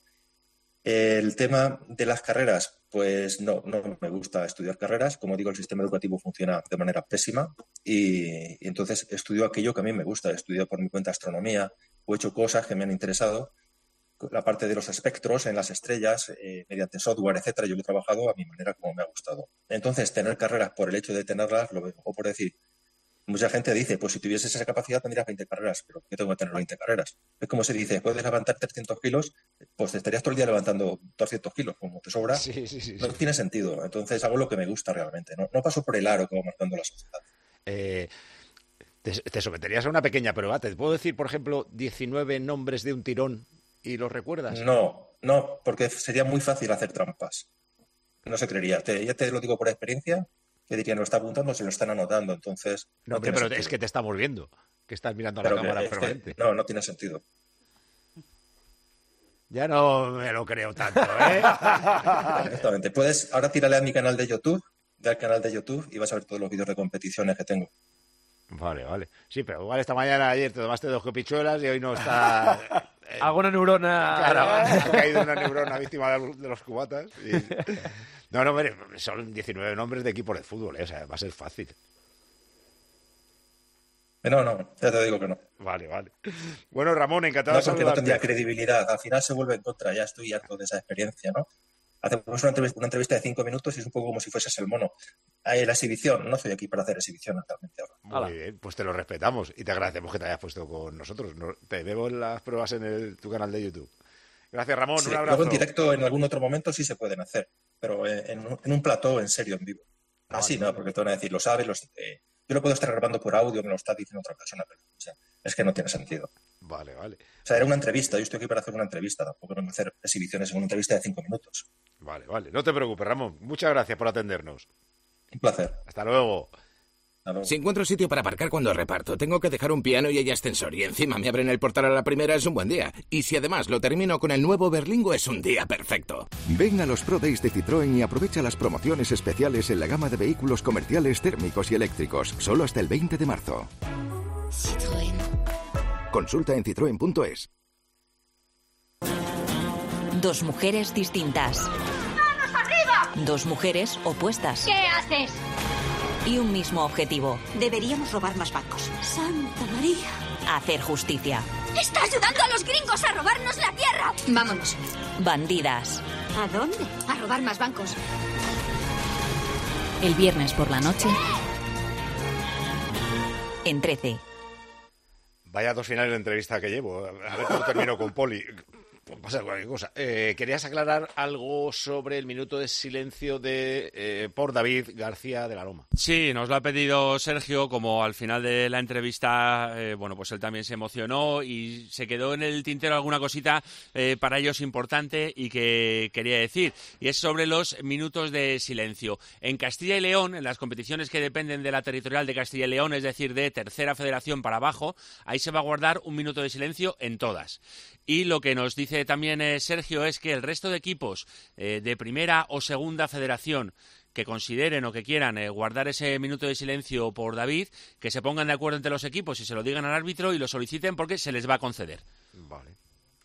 El tema de las carreras, pues no, no me gusta estudiar carreras. Como digo, el sistema educativo funciona de manera pésima y, y entonces estudio aquello que a mí me gusta. He estudiado por mi cuenta astronomía o he hecho cosas que me han interesado. La parte de los espectros en las estrellas, eh, mediante software, etcétera, yo lo he trabajado a mi manera como me ha gustado. Entonces, tener carreras por el hecho de tenerlas, lo veo por decir. Mucha gente dice, pues si tuvieses esa capacidad tendrías veinte carreras, pero yo tengo que tener veinte carreras. Es como se dice, puedes levantar trescientos kilos, pues te estarías todo el día levantando doscientos kilos, como te sobra. Sí, sí, sí, no sí. tiene sentido. Entonces hago lo que me gusta realmente. No, no paso por el aro que va marcando la sociedad. Eh, te, te someterías a una pequeña prueba. ¿Te puedo decir, por ejemplo, diecinueve nombres de un tirón y los recuerdas? No, no, porque sería muy fácil hacer trampas. No se creería. Te, ya te lo digo por experiencia. Que dirían, lo está apuntando, se lo están anotando, entonces... No, no pero sentido. Es que te estamos viendo, que estás mirando a pero la cámara es permanente. Que, no, no tiene sentido. Ya no me lo creo tanto, ¿eh? Exactamente. Puedes, ahora tírale a mi canal de YouTube, ve al canal de YouTube y vas a ver todos los vídeos de competiciones que tengo. Vale, vale. Sí, pero igual esta mañana, ayer te tomaste dos copichuelas y hoy no está... Eh, Hago una neurona... Claro, ha caído una neurona víctima de los cubatas y... No, no, hombre, son diecinueve nombres de equipos de fútbol, ¿eh? O sea, va a ser fácil. No, no, ya te digo que no. Vale, vale. Bueno, Ramón, encantado no, de saludarte. No tendría credibilidad, al final se vuelve en contra, ya estoy harto de esa experiencia, ¿no? Hacemos una entrevista, una entrevista de cinco minutos y es un poco como si fueses el mono. Ahí la exhibición, no estoy aquí para hacer exhibición actualmente ahora. Muy bien, pues te lo respetamos y te agradecemos que te hayas puesto con nosotros. Te veo en las pruebas en el, tu canal de YouTube. Gracias, Ramón, sí, un abrazo. Luego en directo en algún otro momento sí se pueden hacer, pero en un, en un plató, en serio, en vivo. Así ah, no, porque te van a decir, lo sabes, los, eh, yo lo puedo estar grabando por audio, me lo está diciendo otra persona, pero o sea, es que no tiene sentido. Vale, vale. O sea, era una entrevista, yo estoy aquí para hacer una entrevista, tampoco vengo a hacer exhibiciones en una entrevista de cinco minutos. Vale, vale, no te preocupes, Ramón. Muchas gracias por atendernos. Un placer. Hasta luego. Si encuentro sitio para aparcar cuando reparto, tengo que dejar un piano y hay ascensor y encima me abren el portal a la primera, es un buen día. Y si además lo termino con el nuevo Berlingo, es un día perfecto. Ven a los Pro Days de Citroën y aprovecha las promociones especiales en la gama de vehículos comerciales térmicos y eléctricos, solo hasta el veinte de marzo. Citroën. Consulta en citroen punto es. Dos mujeres distintas. ¡Manos arriba! Dos mujeres opuestas. ¿Qué haces? Y un mismo objetivo. Deberíamos robar más bancos. ¡Santa María! Hacer justicia. ¡Está ayudando a los gringos a robarnos la tierra! Vámonos. Bandidas. ¿A dónde? A robar más bancos. El viernes por la noche. En trece. Vaya dos finales de entrevista que llevo. A ver cómo termino con Poli. Pasa cualquier cosa. Eh, querías aclarar algo sobre el minuto de silencio de eh, por David García de la Loma. Sí, nos lo ha pedido Sergio, como al final de la entrevista, eh, bueno, pues él también se emocionó y se quedó en el tintero alguna cosita eh, para ellos importante y que quería decir, y es sobre los minutos de silencio. En Castilla y León, en las competiciones que dependen de la territorial de Castilla y León, es decir, de tercera federación para abajo, ahí se va a guardar un minuto de silencio en todas. Y lo que nos dice también eh, Sergio es que el resto de equipos eh, de primera o segunda federación que consideren o que quieran eh, guardar ese minuto de silencio por David, que se pongan de acuerdo entre los equipos y se lo digan al árbitro y lo soliciten porque se les va a conceder. Vale.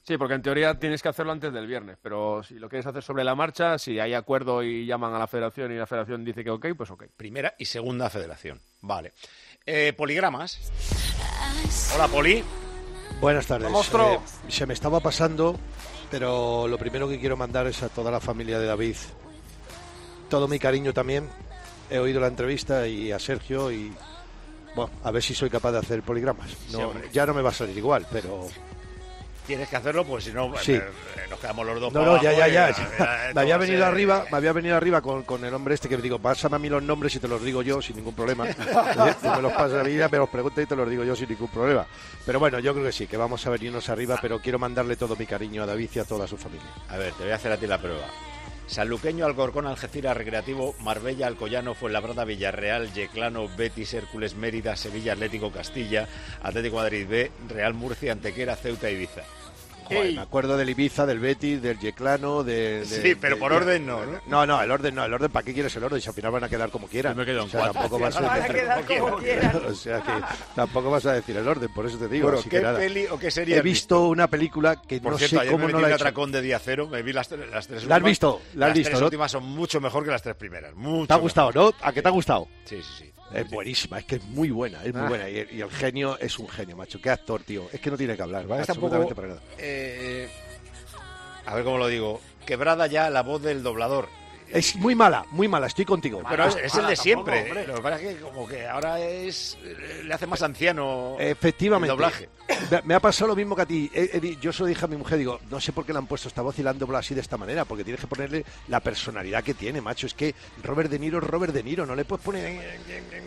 Sí, porque en teoría tienes que hacerlo antes del viernes, pero si lo quieres hacer sobre la marcha, si hay acuerdo y llaman a la federación y la federación dice que ok, pues ok. Primera y segunda federación. Vale. Eh, poligramas. Hola, Poli. Buenas tardes. Monstruo. Eh, se me estaba pasando, pero lo primero que quiero mandar es a toda la familia de David. Todo mi cariño también. He oído la entrevista y a Sergio y... Bueno, a ver si soy capaz de hacer poligramas. No, Sí, ya no me va a salir igual, pero... Tienes que hacerlo, pues si no, Sí. eh, nos quedamos los dos No, para no, ya, abajo ya, ya. y, ya. eh, Me había todo venido se- arriba, me había venido arriba con, con el hombre este que me digo, pásame a mí los nombres y te los digo yo sin ningún problema. ¿Eh? Tú me los pasas a mí, me los preguntas y te los digo yo sin ningún problema. Pero bueno, yo creo que sí, que vamos a venirnos arriba, pero quiero mandarle todo mi cariño a David y a toda su familia. A ver, te voy a hacer a ti la prueba. Sanluqueño, Alcorcón, Algeciras, Recreativo, Marbella, Alcoyano, Fuenlabrada, Villarreal, Yeclano, Betis, Hércules, Mérida, Sevilla, Atlético, Castilla, Atlético Madrid B, Real Murcia, Antequera, Ceuta, Ibiza. Joder, me acuerdo del Ibiza, del Betis, del Yeclano, de, de- Sí, pero de- por de- orden no, ¿no? No, no, el orden no, el orden, ¿para qué quieres el orden? Si al final van a quedar como quieran. Yo me quedo en O sea, cuatro. tampoco vas a Van a decir- quedar como quieran. O sea que tampoco vas a decir el orden, por eso te digo. Bueno, así ¿qué que nada. peli o qué serie He has visto una película que Por no cierto, sé ayer cómo me no metí la un he hecho. atracón de día cero, me vi las, tre- las tres ¿La has últimas. visto? ¿La has las visto, tres no? últimas son mucho mejor que las tres primeras. Mucho ¿Te ha mejor. gustado, no? ¿A qué te ha gustado? Sí, sí, sí. Es buenísima, es que es muy buena, es muy Ah. buena. Y, y el genio es un genio, macho. Qué actor, tío. Es que no tiene que hablar, ¿vale? Está un poco, Absolutamente para nada. eh, a ver cómo lo digo. Quebrada ya la voz del doblador. Es muy mala, muy mala, estoy contigo. Pero es, es el de siempre. tampoco, hombre. Lo que pasa es que como que ahora es le hace más anciano Efectivamente. el doblaje. Me- Me ha pasado lo mismo que a ti. He- he di- yo se lo dije a mi mujer, digo, no sé por qué le han puesto esta voz y la han doblado así de esta manera, porque tienes que ponerle la personalidad que tiene, macho. Es que Robert De Niro es Robert De Niro, no le puedes poner...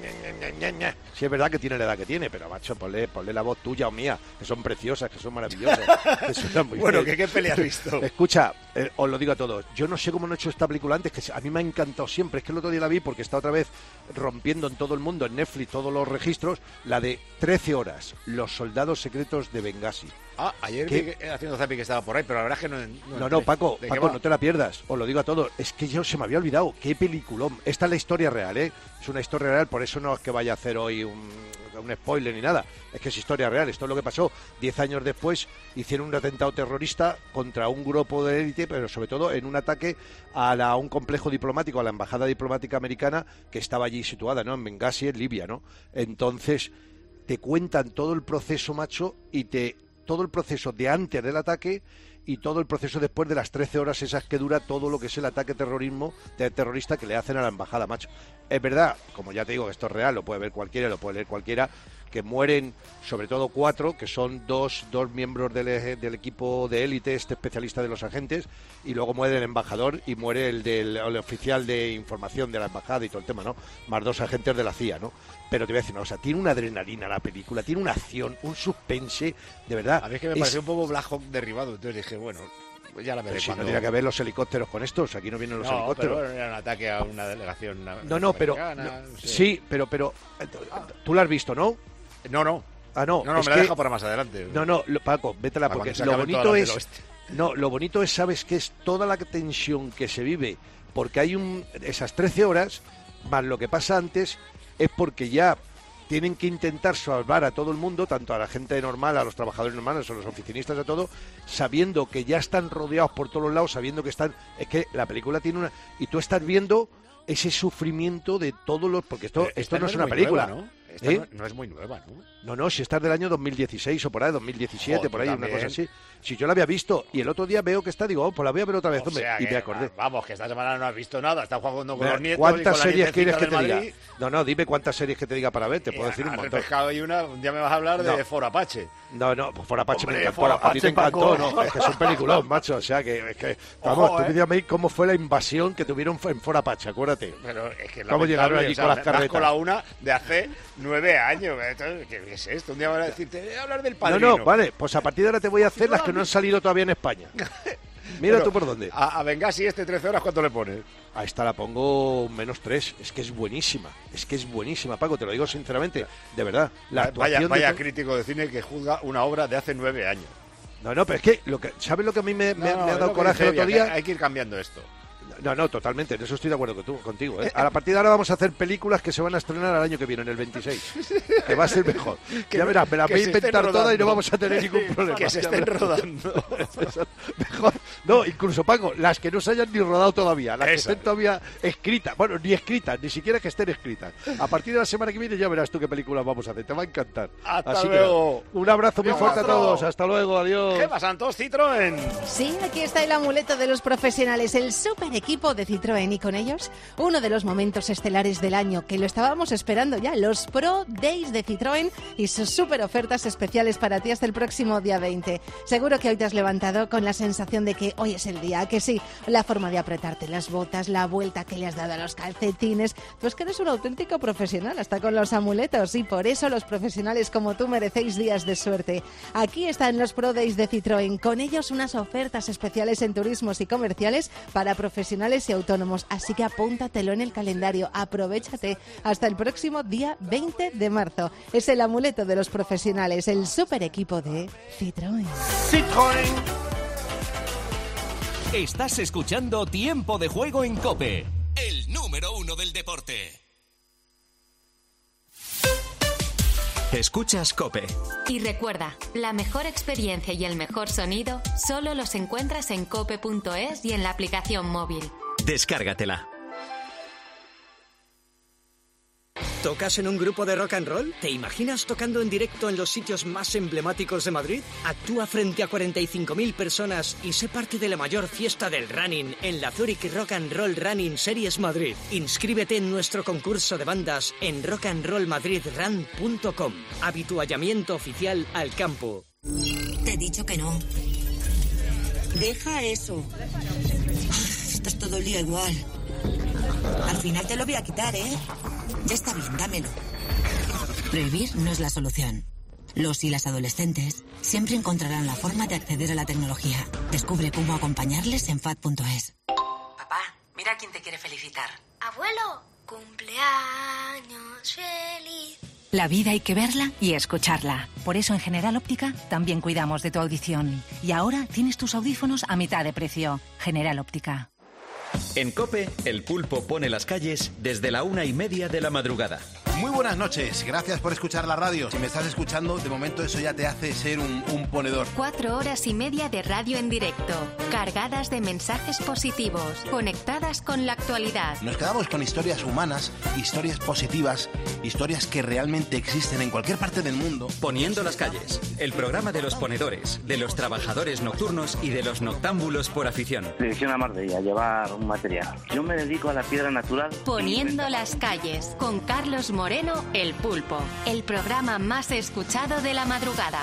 Sí, es verdad que tiene la edad que tiene, pero macho, ponle, ponle la voz tuya o mía, que son preciosas, que son maravillosas. que suenan muy Bueno, bien. ¿qué, qué peli has visto? Escucha, eh, os lo digo a todos, yo no sé cómo no he hecho esta película antes, que a mí me ha encantado siempre, es que el otro día la vi porque está otra vez rompiendo en todo el mundo, en Netflix, todos los registros, la de trece horas, Los soldados secretos de Benghazi. Ah, ayer ¿Qué? vi que- haciendo zapping que estaba por ahí, pero la verdad es que no... No, entré. no, Paco, ¿De qué Paco, va? no te la pierdas, os lo digo a todos, es que yo se me había olvidado, qué peliculón, esta es la historia real, ¿eh? Es una historia real, por eso no es que vaya a hacer hoy un, un spoiler ni nada, es que es historia real, esto es lo que pasó, diez años después hicieron un atentado terrorista contra un grupo de élite, pero sobre todo en un ataque a, la- a un complejo diplomático, a la embajada diplomática americana que estaba allí situada, ¿no? En Benghazi, en Libia, ¿no? Entonces, te cuentan todo el proceso, macho, y te todo el proceso de antes del ataque y todo el proceso después de las trece horas esas que dura todo lo que es el ataque terrorismo de terrorista que le hacen a la embajada, macho. Es verdad, como ya te digo, que esto es real, lo puede ver cualquiera, lo puede leer cualquiera, que mueren sobre todo cuatro, que son dos, dos miembros del, e- del equipo de élite, este especialista de los agentes, y luego muere el embajador y muere el del el oficial de información de la embajada y todo el tema, ¿no? Más dos agentes de la C I A, ¿no? Pero te voy a decir una cosa, tiene una adrenalina la película, tiene una acción, un suspense, de verdad. A mí es que me Es- pareció un poco Black Hawk derribado, entonces dije, bueno, pues ya la veré Pero si cuando... no tiene que ver los helicópteros con estos, aquí no vienen los No, helicópteros. pero bueno, era un ataque a una delegación No, no, pero norteamericana, no, no sé. sí, pero pero eh, tú la has visto, ¿no? No, no. Ah, no. No, no, es me la que- dejo para más adelante. No, no, lo- Paco, vétela Para porque cuando se lo acaben bonito todas las es del oeste. no, lo bonito es sabes que es toda la tensión que se vive porque hay un esas trece horas más lo que pasa antes es porque ya tienen que intentar salvar a todo el mundo, tanto a la gente normal, a los trabajadores normales, a los oficinistas, a todo, sabiendo que ya están rodeados por todos los lados, sabiendo que están... Es que la película tiene una... Y tú estás viendo ese sufrimiento de todos los... Porque esto, Eh, esto esta no es muy una película. nueva, ¿no? Esta ¿Eh? no, no es muy nueva, ¿no? No, no, si esta es del año dos mil dieciséis o por ahí, dos mil diecisiete, Joder, por ahí, una también. cosa así. Si yo la había visto y el otro día veo que está, digo, oh, pues la voy a ver otra vez, O hombre, sea y que, me acordé. Vamos, que esta semana no has visto nada, estás jugando con Mira, los nietos y con ¿cuántas la series quieres nietecita que te del diga? Madrid. No, no, dime cuántas series que te diga para ver, te puedo Eh, decir un has montón. refrescado ahí una, un día me vas a hablar de No. For Apache. No, no, pues For Apache me Hombre, encantó. For A ti te Apache, encantó, Paco. ¿no? Es que es un peliculón, macho. O sea, que, es que vamos, Ojo, tú eh. dígame cómo fue la invasión que tuvieron en For Apache, acuérdate. Pero es que ¿Cómo llegaron lamentable, allí o sea, con las me- me has carretas? colado una de hace nueve años. Entonces, ¿qué, qué es esto? Un día van a decirte, voy a hablar del No, padrino. no, vale, pues a partir de ahora te voy a hacer las que no han salido todavía en España. Mira Pero, tú por dónde. A, a Benghazi este trece horas, ¿cuánto le pones? A esta la pongo un menos tres. Es que es buenísima. Es que es buenísima, Paco. Te lo digo sinceramente. De verdad. La vaya actuación de vaya to- crítico de cine que juzga una obra de hace nueve años. No, no, pero es que, lo que ¿sabes lo que a mí me, me- No, no, me ha es dado lo que coraje el dice otro ella, que día? Hay que ir cambiando esto. No, no, totalmente, en eso estoy de acuerdo con tú, contigo. ¿eh? A partir de ahora vamos a hacer películas que se van a estrenar al año que viene, en el veintiséis. Que va a ser mejor. Que ya no, verás, me la voy a inventar toda y no vamos a tener que, ningún problema. Que se estén rodando. Mejor. No, incluso, Paco, las que no se hayan ni rodado todavía, las Esa. que estén todavía escritas, bueno, ni escritas, ni siquiera que estén escritas. A partir de la semana que viene ya verás tú qué películas vamos a hacer, te va a encantar. Hasta Así luego. Que, un abrazo muy Dios fuerte otro. a todos, hasta luego, adiós. Gemma Santos, Citroën. Sí, aquí está el amuleto de los profesionales, el super equipo de Citroën, y con ellos uno de los momentos estelares del año, que lo estábamos esperando ya, los Pro Days de Citroën y sus super ofertas especiales para ti hasta el próximo día veinte. Seguro que hoy te has levantado con la sensación de que hoy es el día, que sí, la forma de apretarte las botas, la vuelta que le has dado a los calcetines, pues que eres un auténtico profesional hasta con los amuletos, y por eso los profesionales como tú merecéis días de suerte. Aquí están los Pro Days de Citroën, con ellos unas ofertas especiales en turismos y comerciales para profesionales y autónomos, así que apúntatelo en el calendario, aprovéchate hasta el próximo día veinte de marzo. Es el amuleto de los profesionales, el super equipo de Citroën. Citroën. Estás escuchando Tiempo de Juego en COPE, el número uno del deporte. Escuchas COPE. Y recuerda, la mejor experiencia y el mejor sonido solo los encuentras en cope punto es y en la aplicación móvil. Descárgatela. ¿Tocas en un grupo de rock and roll? ¿Te imaginas tocando en directo en los sitios más emblemáticos de Madrid? Actúa frente a cuarenta y cinco mil personas y sé parte de la mayor fiesta del running en la Zurich Rock and Roll Running Series Madrid. Inscríbete en nuestro concurso de bandas en rock and roll madrid run punto com. Habituallamiento oficial al campo. Te he dicho que no. Deja eso. Esto es todo el día igual. Al final te lo voy a quitar, ¿eh? Ya está bien, dámelo. Prohibir no es la solución. Los y las adolescentes siempre encontrarán la forma de acceder a la tecnología. Descubre cómo acompañarles en fat punto es. Papá, mira quién te quiere felicitar. Abuelo, cumpleaños feliz. La vida hay que verla y escucharla. Por eso en General Óptica también cuidamos de tu audición. Y ahora tienes tus audífonos a mitad de precio. General Óptica. En COPE, el pulpo pone las calles desde la una y media de la madrugada. Muy buenas noches, gracias por escuchar la radio. Si me estás escuchando, de momento eso ya te hace ser un, un ponedor. Cuatro horas y media de radio en directo, cargadas de mensajes positivos, conectadas con la actualidad. Nos quedamos con historias humanas, historias positivas, historias que realmente existen en cualquier parte del mundo. Poniendo las calles, el programa de los ponedores, de los trabajadores nocturnos y de los noctámbulos por afición. Dirección a Marbella, llevar un material. Yo me dedico a la piedra natural. Poniendo las calles, con Carlos Moreno, El Pulpo, el programa más escuchado de la madrugada.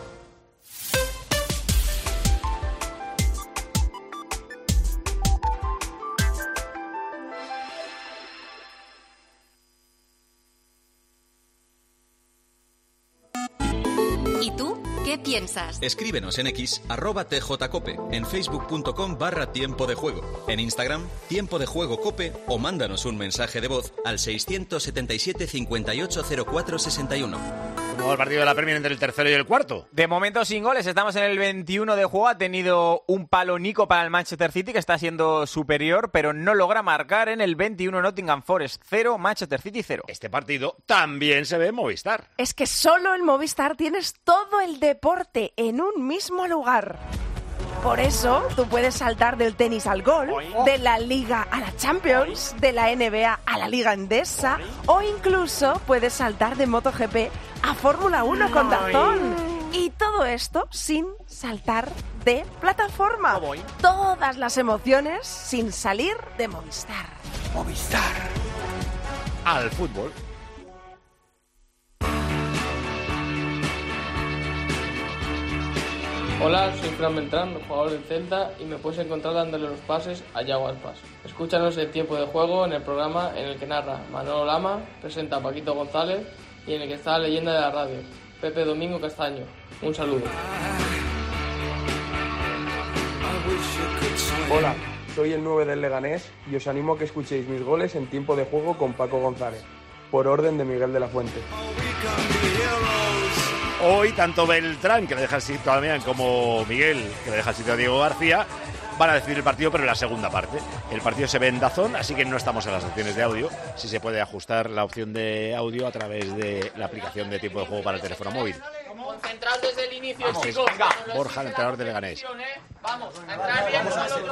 ¿Y tú? ¿Qué piensas? Escríbenos en X, arroba tjcope, en facebook punto com barra tiempo de juego, en Instagram, tiempo de juego cope, o mándanos un mensaje de voz al seiscientos setenta y siete cincuenta y ocho cero cuatro sesenta y uno. ¿Cómo va el partido de la Premier entre el tercero y el cuarto? De momento sin goles, estamos en el veintiuno de juego, ha tenido un palo Nico para el Manchester City que está siendo superior, pero no logra marcar en el veintiuno. Nottingham Forest cero, Manchester City cero. Este partido también se ve en Movistar. Es que solo en Movistar tienes todo el deporte en un mismo lugar. Por eso tú puedes saltar del tenis al golf, de la Liga a la Champions, de la N B A a la Liga Endesa, o incluso puedes saltar de MotoGP a Fórmula uno con DAZN. Y todo esto sin saltar de plataforma. Todas las emociones sin salir de Movistar. Movistar. Al fútbol. Hola, soy Fran Beltrán, jugador del Celta, y me puedes encontrar dándole los pases a Yago Aspas. Escúchanos en Tiempo de Juego, en el programa en el que narra Manolo Lama, presenta a Paquito González y en el que está la leyenda de la radio, Pepe Domingo Castaño. Un saludo. Hola, soy el nueve del Leganés y os animo a que escuchéis mis goles en Tiempo de Juego con Paco González, por orden de Miguel de la Fuente. Hoy tanto Beltrán, que le deja el sitio a Damián, como Miguel, que le deja el sitio a Diego García, van a decidir el partido, pero en la segunda parte. El partido se ve en DAZN, así que no estamos en las opciones de audio. Si se puede ajustar la opción de audio a través de la aplicación de tiempo de juego para el teléfono móvil. Concentrados desde el inicio, Vamos, chicos. venga. Borja, el entrenador de Leganés. Vamos, entrar bien.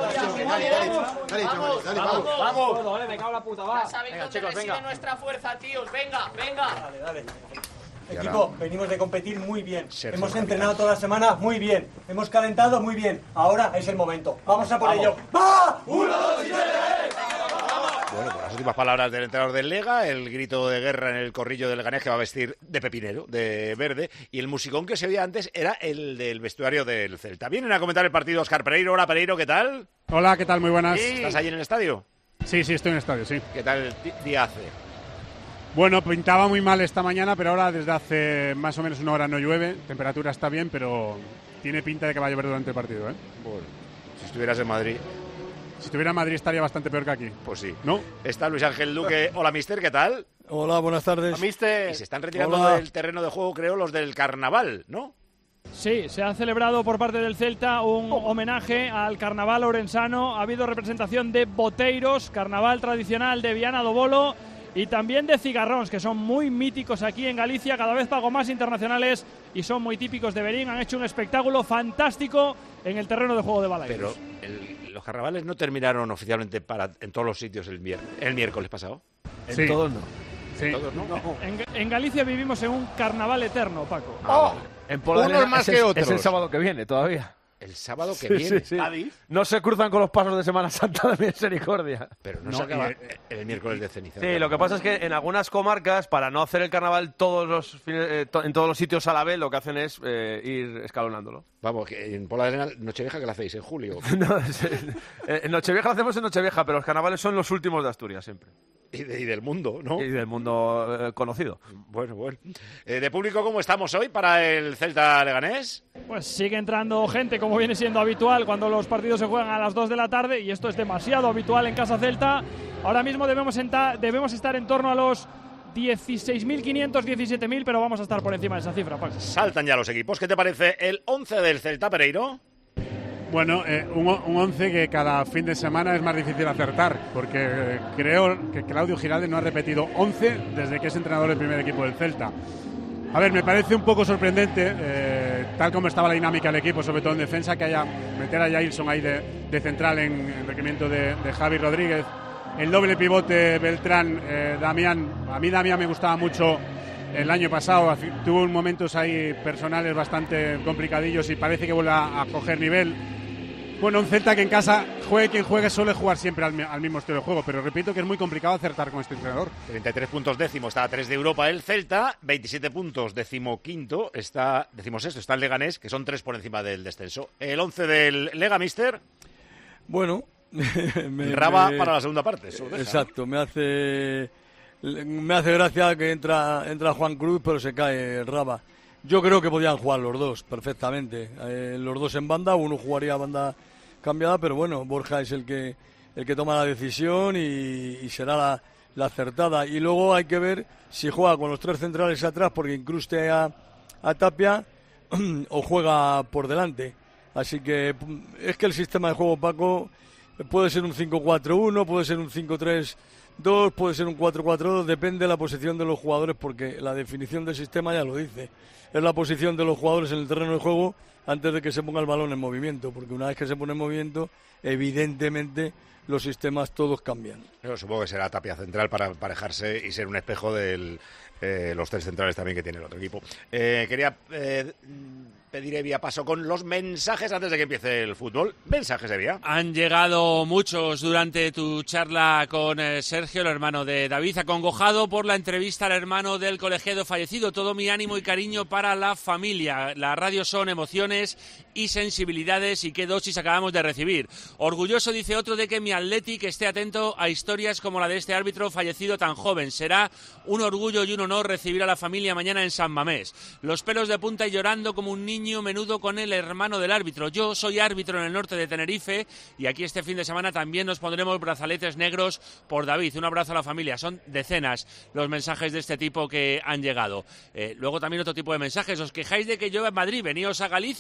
Vamos, vamos, vamos. Vale, me cago en la puta, va. Ya sabéis Venga, dónde chicos, reside venga. nuestra fuerza, tíos. Venga, venga. Dale, dale. Y Equipo, ahora- venimos de competir muy bien. Sergio Hemos Capitán. entrenado toda la semana muy bien. Hemos calentado muy bien. Ahora es el momento. Vamos a por Vamos. ello. ¡Va! ¡Uno, dos y tres! Bueno, pues las últimas palabras del entrenador del Lega, el grito de guerra en el corrillo del Leganés que va a vestir de pepinero, de verde, y el musicón que se oía antes era el del vestuario del Celta. Vienen a comentar el partido Óscar Pereiro. Hola, Pereiro, ¿qué tal? Hola, ¿qué tal? Muy buenas. ¿Estás ahí en el estadio? Sí, sí, estoy en el estadio, sí. ¿Qué tal día hace? Bueno, pintaba muy mal esta mañana, pero ahora desde hace más o menos una hora no llueve. Temperatura está bien, pero tiene pinta de que va a llover durante el partido, ¿eh? Bueno, si estuvieras en Madrid... Si estuviera en Madrid estaría bastante peor que aquí. Pues sí. ¿No? Está Luis Ángel Duque. Hola, mister, ¿qué tal? Hola, buenas tardes. Y se están retirando Hola. del terreno de juego, creo, los del carnaval, ¿no? Sí, se ha celebrado por parte del Celta un homenaje al carnaval orensano. Ha habido representación de boteiros, carnaval tradicional de Viana do Bolo, y también de cigarrons, que son muy míticos aquí en Galicia, cada vez pago más internacionales y son muy típicos de Berín. Han hecho un espectáculo fantástico en el terreno de juego de Balaidos. Pero el- los carnavales no terminaron oficialmente para en todos los sitios el, mier- el miércoles pasado. En Sí. todos no. Sí. Todos no. En, en Galicia vivimos en un carnaval eterno, Paco. Ah, En Pola de Unos Arena más es que el- otros. Es el sábado que viene todavía. El sábado que Sí, viene. sí, sí. Cádiz. No se cruzan con los pasos de Semana Santa de Misericordia. Pero no, No, se acaba y- el miércoles de ceniza. Sí, lo que pasa es que en algunas comarcas, para no hacer el carnaval todos los fines- eh, to- en todos los sitios a la vez, lo que hacen es eh, ir escalonándolo. Vamos, que en Pola de Arena, Nochevieja, que la hacéis en julio. No, es- eh, en Nochevieja lo hacemos en Nochevieja, pero los carnavales son los últimos de Asturias siempre. Y, de- y del mundo, ¿no? Y del mundo eh, conocido. Bueno, bueno. Eh, de público, ¿cómo estamos hoy para el Celta Leganés? Pues sigue entrando gente, como viene siendo habitual cuando los partidos se juegan a las dos de la tarde, y esto es demasiado habitual en Casa Celta. Ahora mismo debemos, enta- debemos estar en torno a los dieciséis mil quinientos, diecisiete mil, pero vamos a estar por encima de esa cifra, Paco. Saltan ya los equipos. ¿Qué te parece el once del Celta, Pereiro? Bueno, eh, un, o- un once que cada fin de semana es más difícil acertar, porque eh, creo que Claudio Giralde no ha repetido once desde que es entrenador del primer equipo del Celta. A ver, me parece un poco sorprendente, eh, tal como estaba la dinámica del equipo, sobre todo en defensa, que haya meter a Jailson ahí de, de central en, en requerimiento de, de Javi Rodríguez. El doble pivote Beltrán, eh, Damián. A mí Damián me gustaba mucho el año pasado, afi- tuvo momentos ahí personales bastante complicadillos y parece que vuelve a, a coger nivel. Bueno, un Celta que en casa, juegue quien juegue, suele jugar siempre al, mi- al mismo estilo de juego, pero repito que es muy complicado acertar con este entrenador. treinta y tres puntos décimo, está a tres de Europa el Celta, veintisiete puntos décimo quinto, está décimo sexto, está el Leganés, que son tres por encima del descenso. El once del Lega, mister. Bueno, me- Raba me- para la segunda parte. eso deja. Exacto, me hace me hace gracia que entra entra Juan Cruz, pero se cae Raba. Yo creo que podían jugar los dos perfectamente, eh, los dos en banda, uno jugaría banda cambiada, pero bueno, Borja es el que el que toma la decisión y, y será la, la acertada. Y luego hay que ver si juega con los tres centrales atrás porque incruste a, a Tapia o juega por delante. Así que pum, es que el sistema de juego, Paco, puede ser un cinco cuatro uno, puede ser un cinco tres dos, puede ser un cuatro cuatro dos, depende de la posición de los jugadores porque la definición del sistema ya lo dice. Es la posición de los jugadores en el terreno de juego antes de que se ponga el balón en movimiento, porque una vez que se pone en movimiento, evidentemente los sistemas todos cambian. Yo supongo que será Tapia central para emparejarse y ser un espejo de eh, los tres centrales también que tiene el otro equipo. Eh, quería eh, pedir vía paso con los mensajes antes de que empiece el fútbol. Mensajes de vía. Han llegado muchos durante tu charla con eh, Sergio, el hermano de David, acongojado por la entrevista al hermano del colegiado fallecido. Todo mi ánimo y cariño para la familia. La radio son emociones y sensibilidades, y qué dosis acabamos de recibir. Orgulloso, dice otro, de que mi Athletic esté atento a historias como la de este árbitro fallecido tan joven. Será un orgullo y un honor recibir a la familia mañana en San Mamés. Los pelos de punta y llorando como un niño menudo con el hermano del árbitro. Yo soy árbitro en el norte de Tenerife y aquí este fin de semana también nos pondremos brazaletes negros por David. Un abrazo a la familia. Son decenas los mensajes de este tipo que han llegado. Eh, luego también otro tipo de mensajes. Os quejáis de que llueva en Madrid. Veníos a Galicia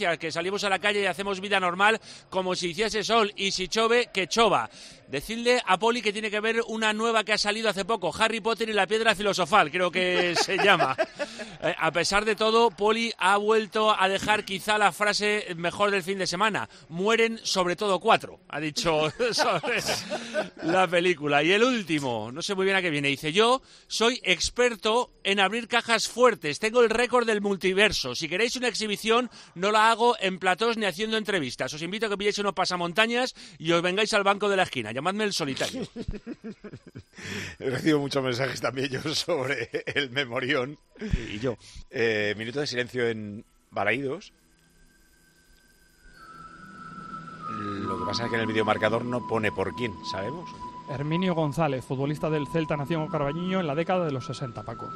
días que salimos a la calle y hacemos vida normal como si hiciese sol y si chove, que chova. Decidle a Poli que tiene que ver una nueva que ha salido hace poco, Harry Potter y la piedra filosofal, creo que se llama. Eh, a pesar de todo, Poli ha vuelto a dejar quizá la frase mejor del fin de semana. Mueren sobre todo cuatro, ha dicho sobre la película. Y el último, no sé muy bien a qué viene, dice: yo soy experto en abrir cajas fuertes, tengo el récord del multiverso. Si queréis una exhibición, no la hago en platós ni haciendo entrevistas. Os invito a que pilléis unos pasamontañas y os vengáis al banco de la esquina. Llamadme el solitario. He recibido muchos mensajes también yo sobre el memorión. Y yo. Eh, minuto de silencio en Balaídos. Lo que pasa es que en el videomarcador no pone por quién, ¿sabemos? Herminio González, futbolista del Celta, nació en Carballiño en la década de los sesenta, Paco.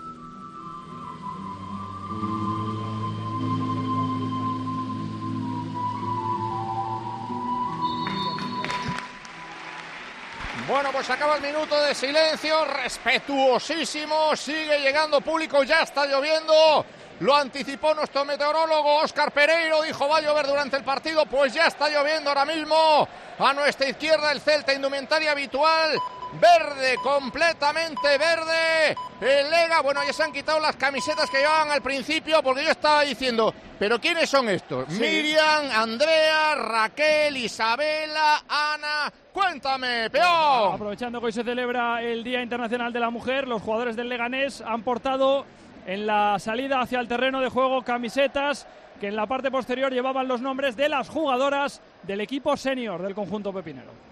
Bueno, pues acaba el minuto de silencio, respetuosísimo, sigue llegando público, ya está lloviendo, lo anticipó nuestro meteorólogo Óscar Pereiro, dijo va a llover durante el partido, pues ya está lloviendo ahora mismo, a nuestra izquierda el Celta, indumentaria habitual, verde, completamente verde, el Lega, bueno, ya se han quitado las camisetas que llevaban al principio, porque yo estaba diciendo, ¿pero quiénes son estos? Sí. Miriam, Andrea, Raquel, Isabela, Ana, cuéntame, peón. Aprovechando que hoy se celebra el Día Internacional de la Mujer, los jugadores del Leganés han portado en la salida hacia el terreno de juego camisetas que en la parte posterior llevaban los nombres de las jugadoras del equipo senior del conjunto pepinero.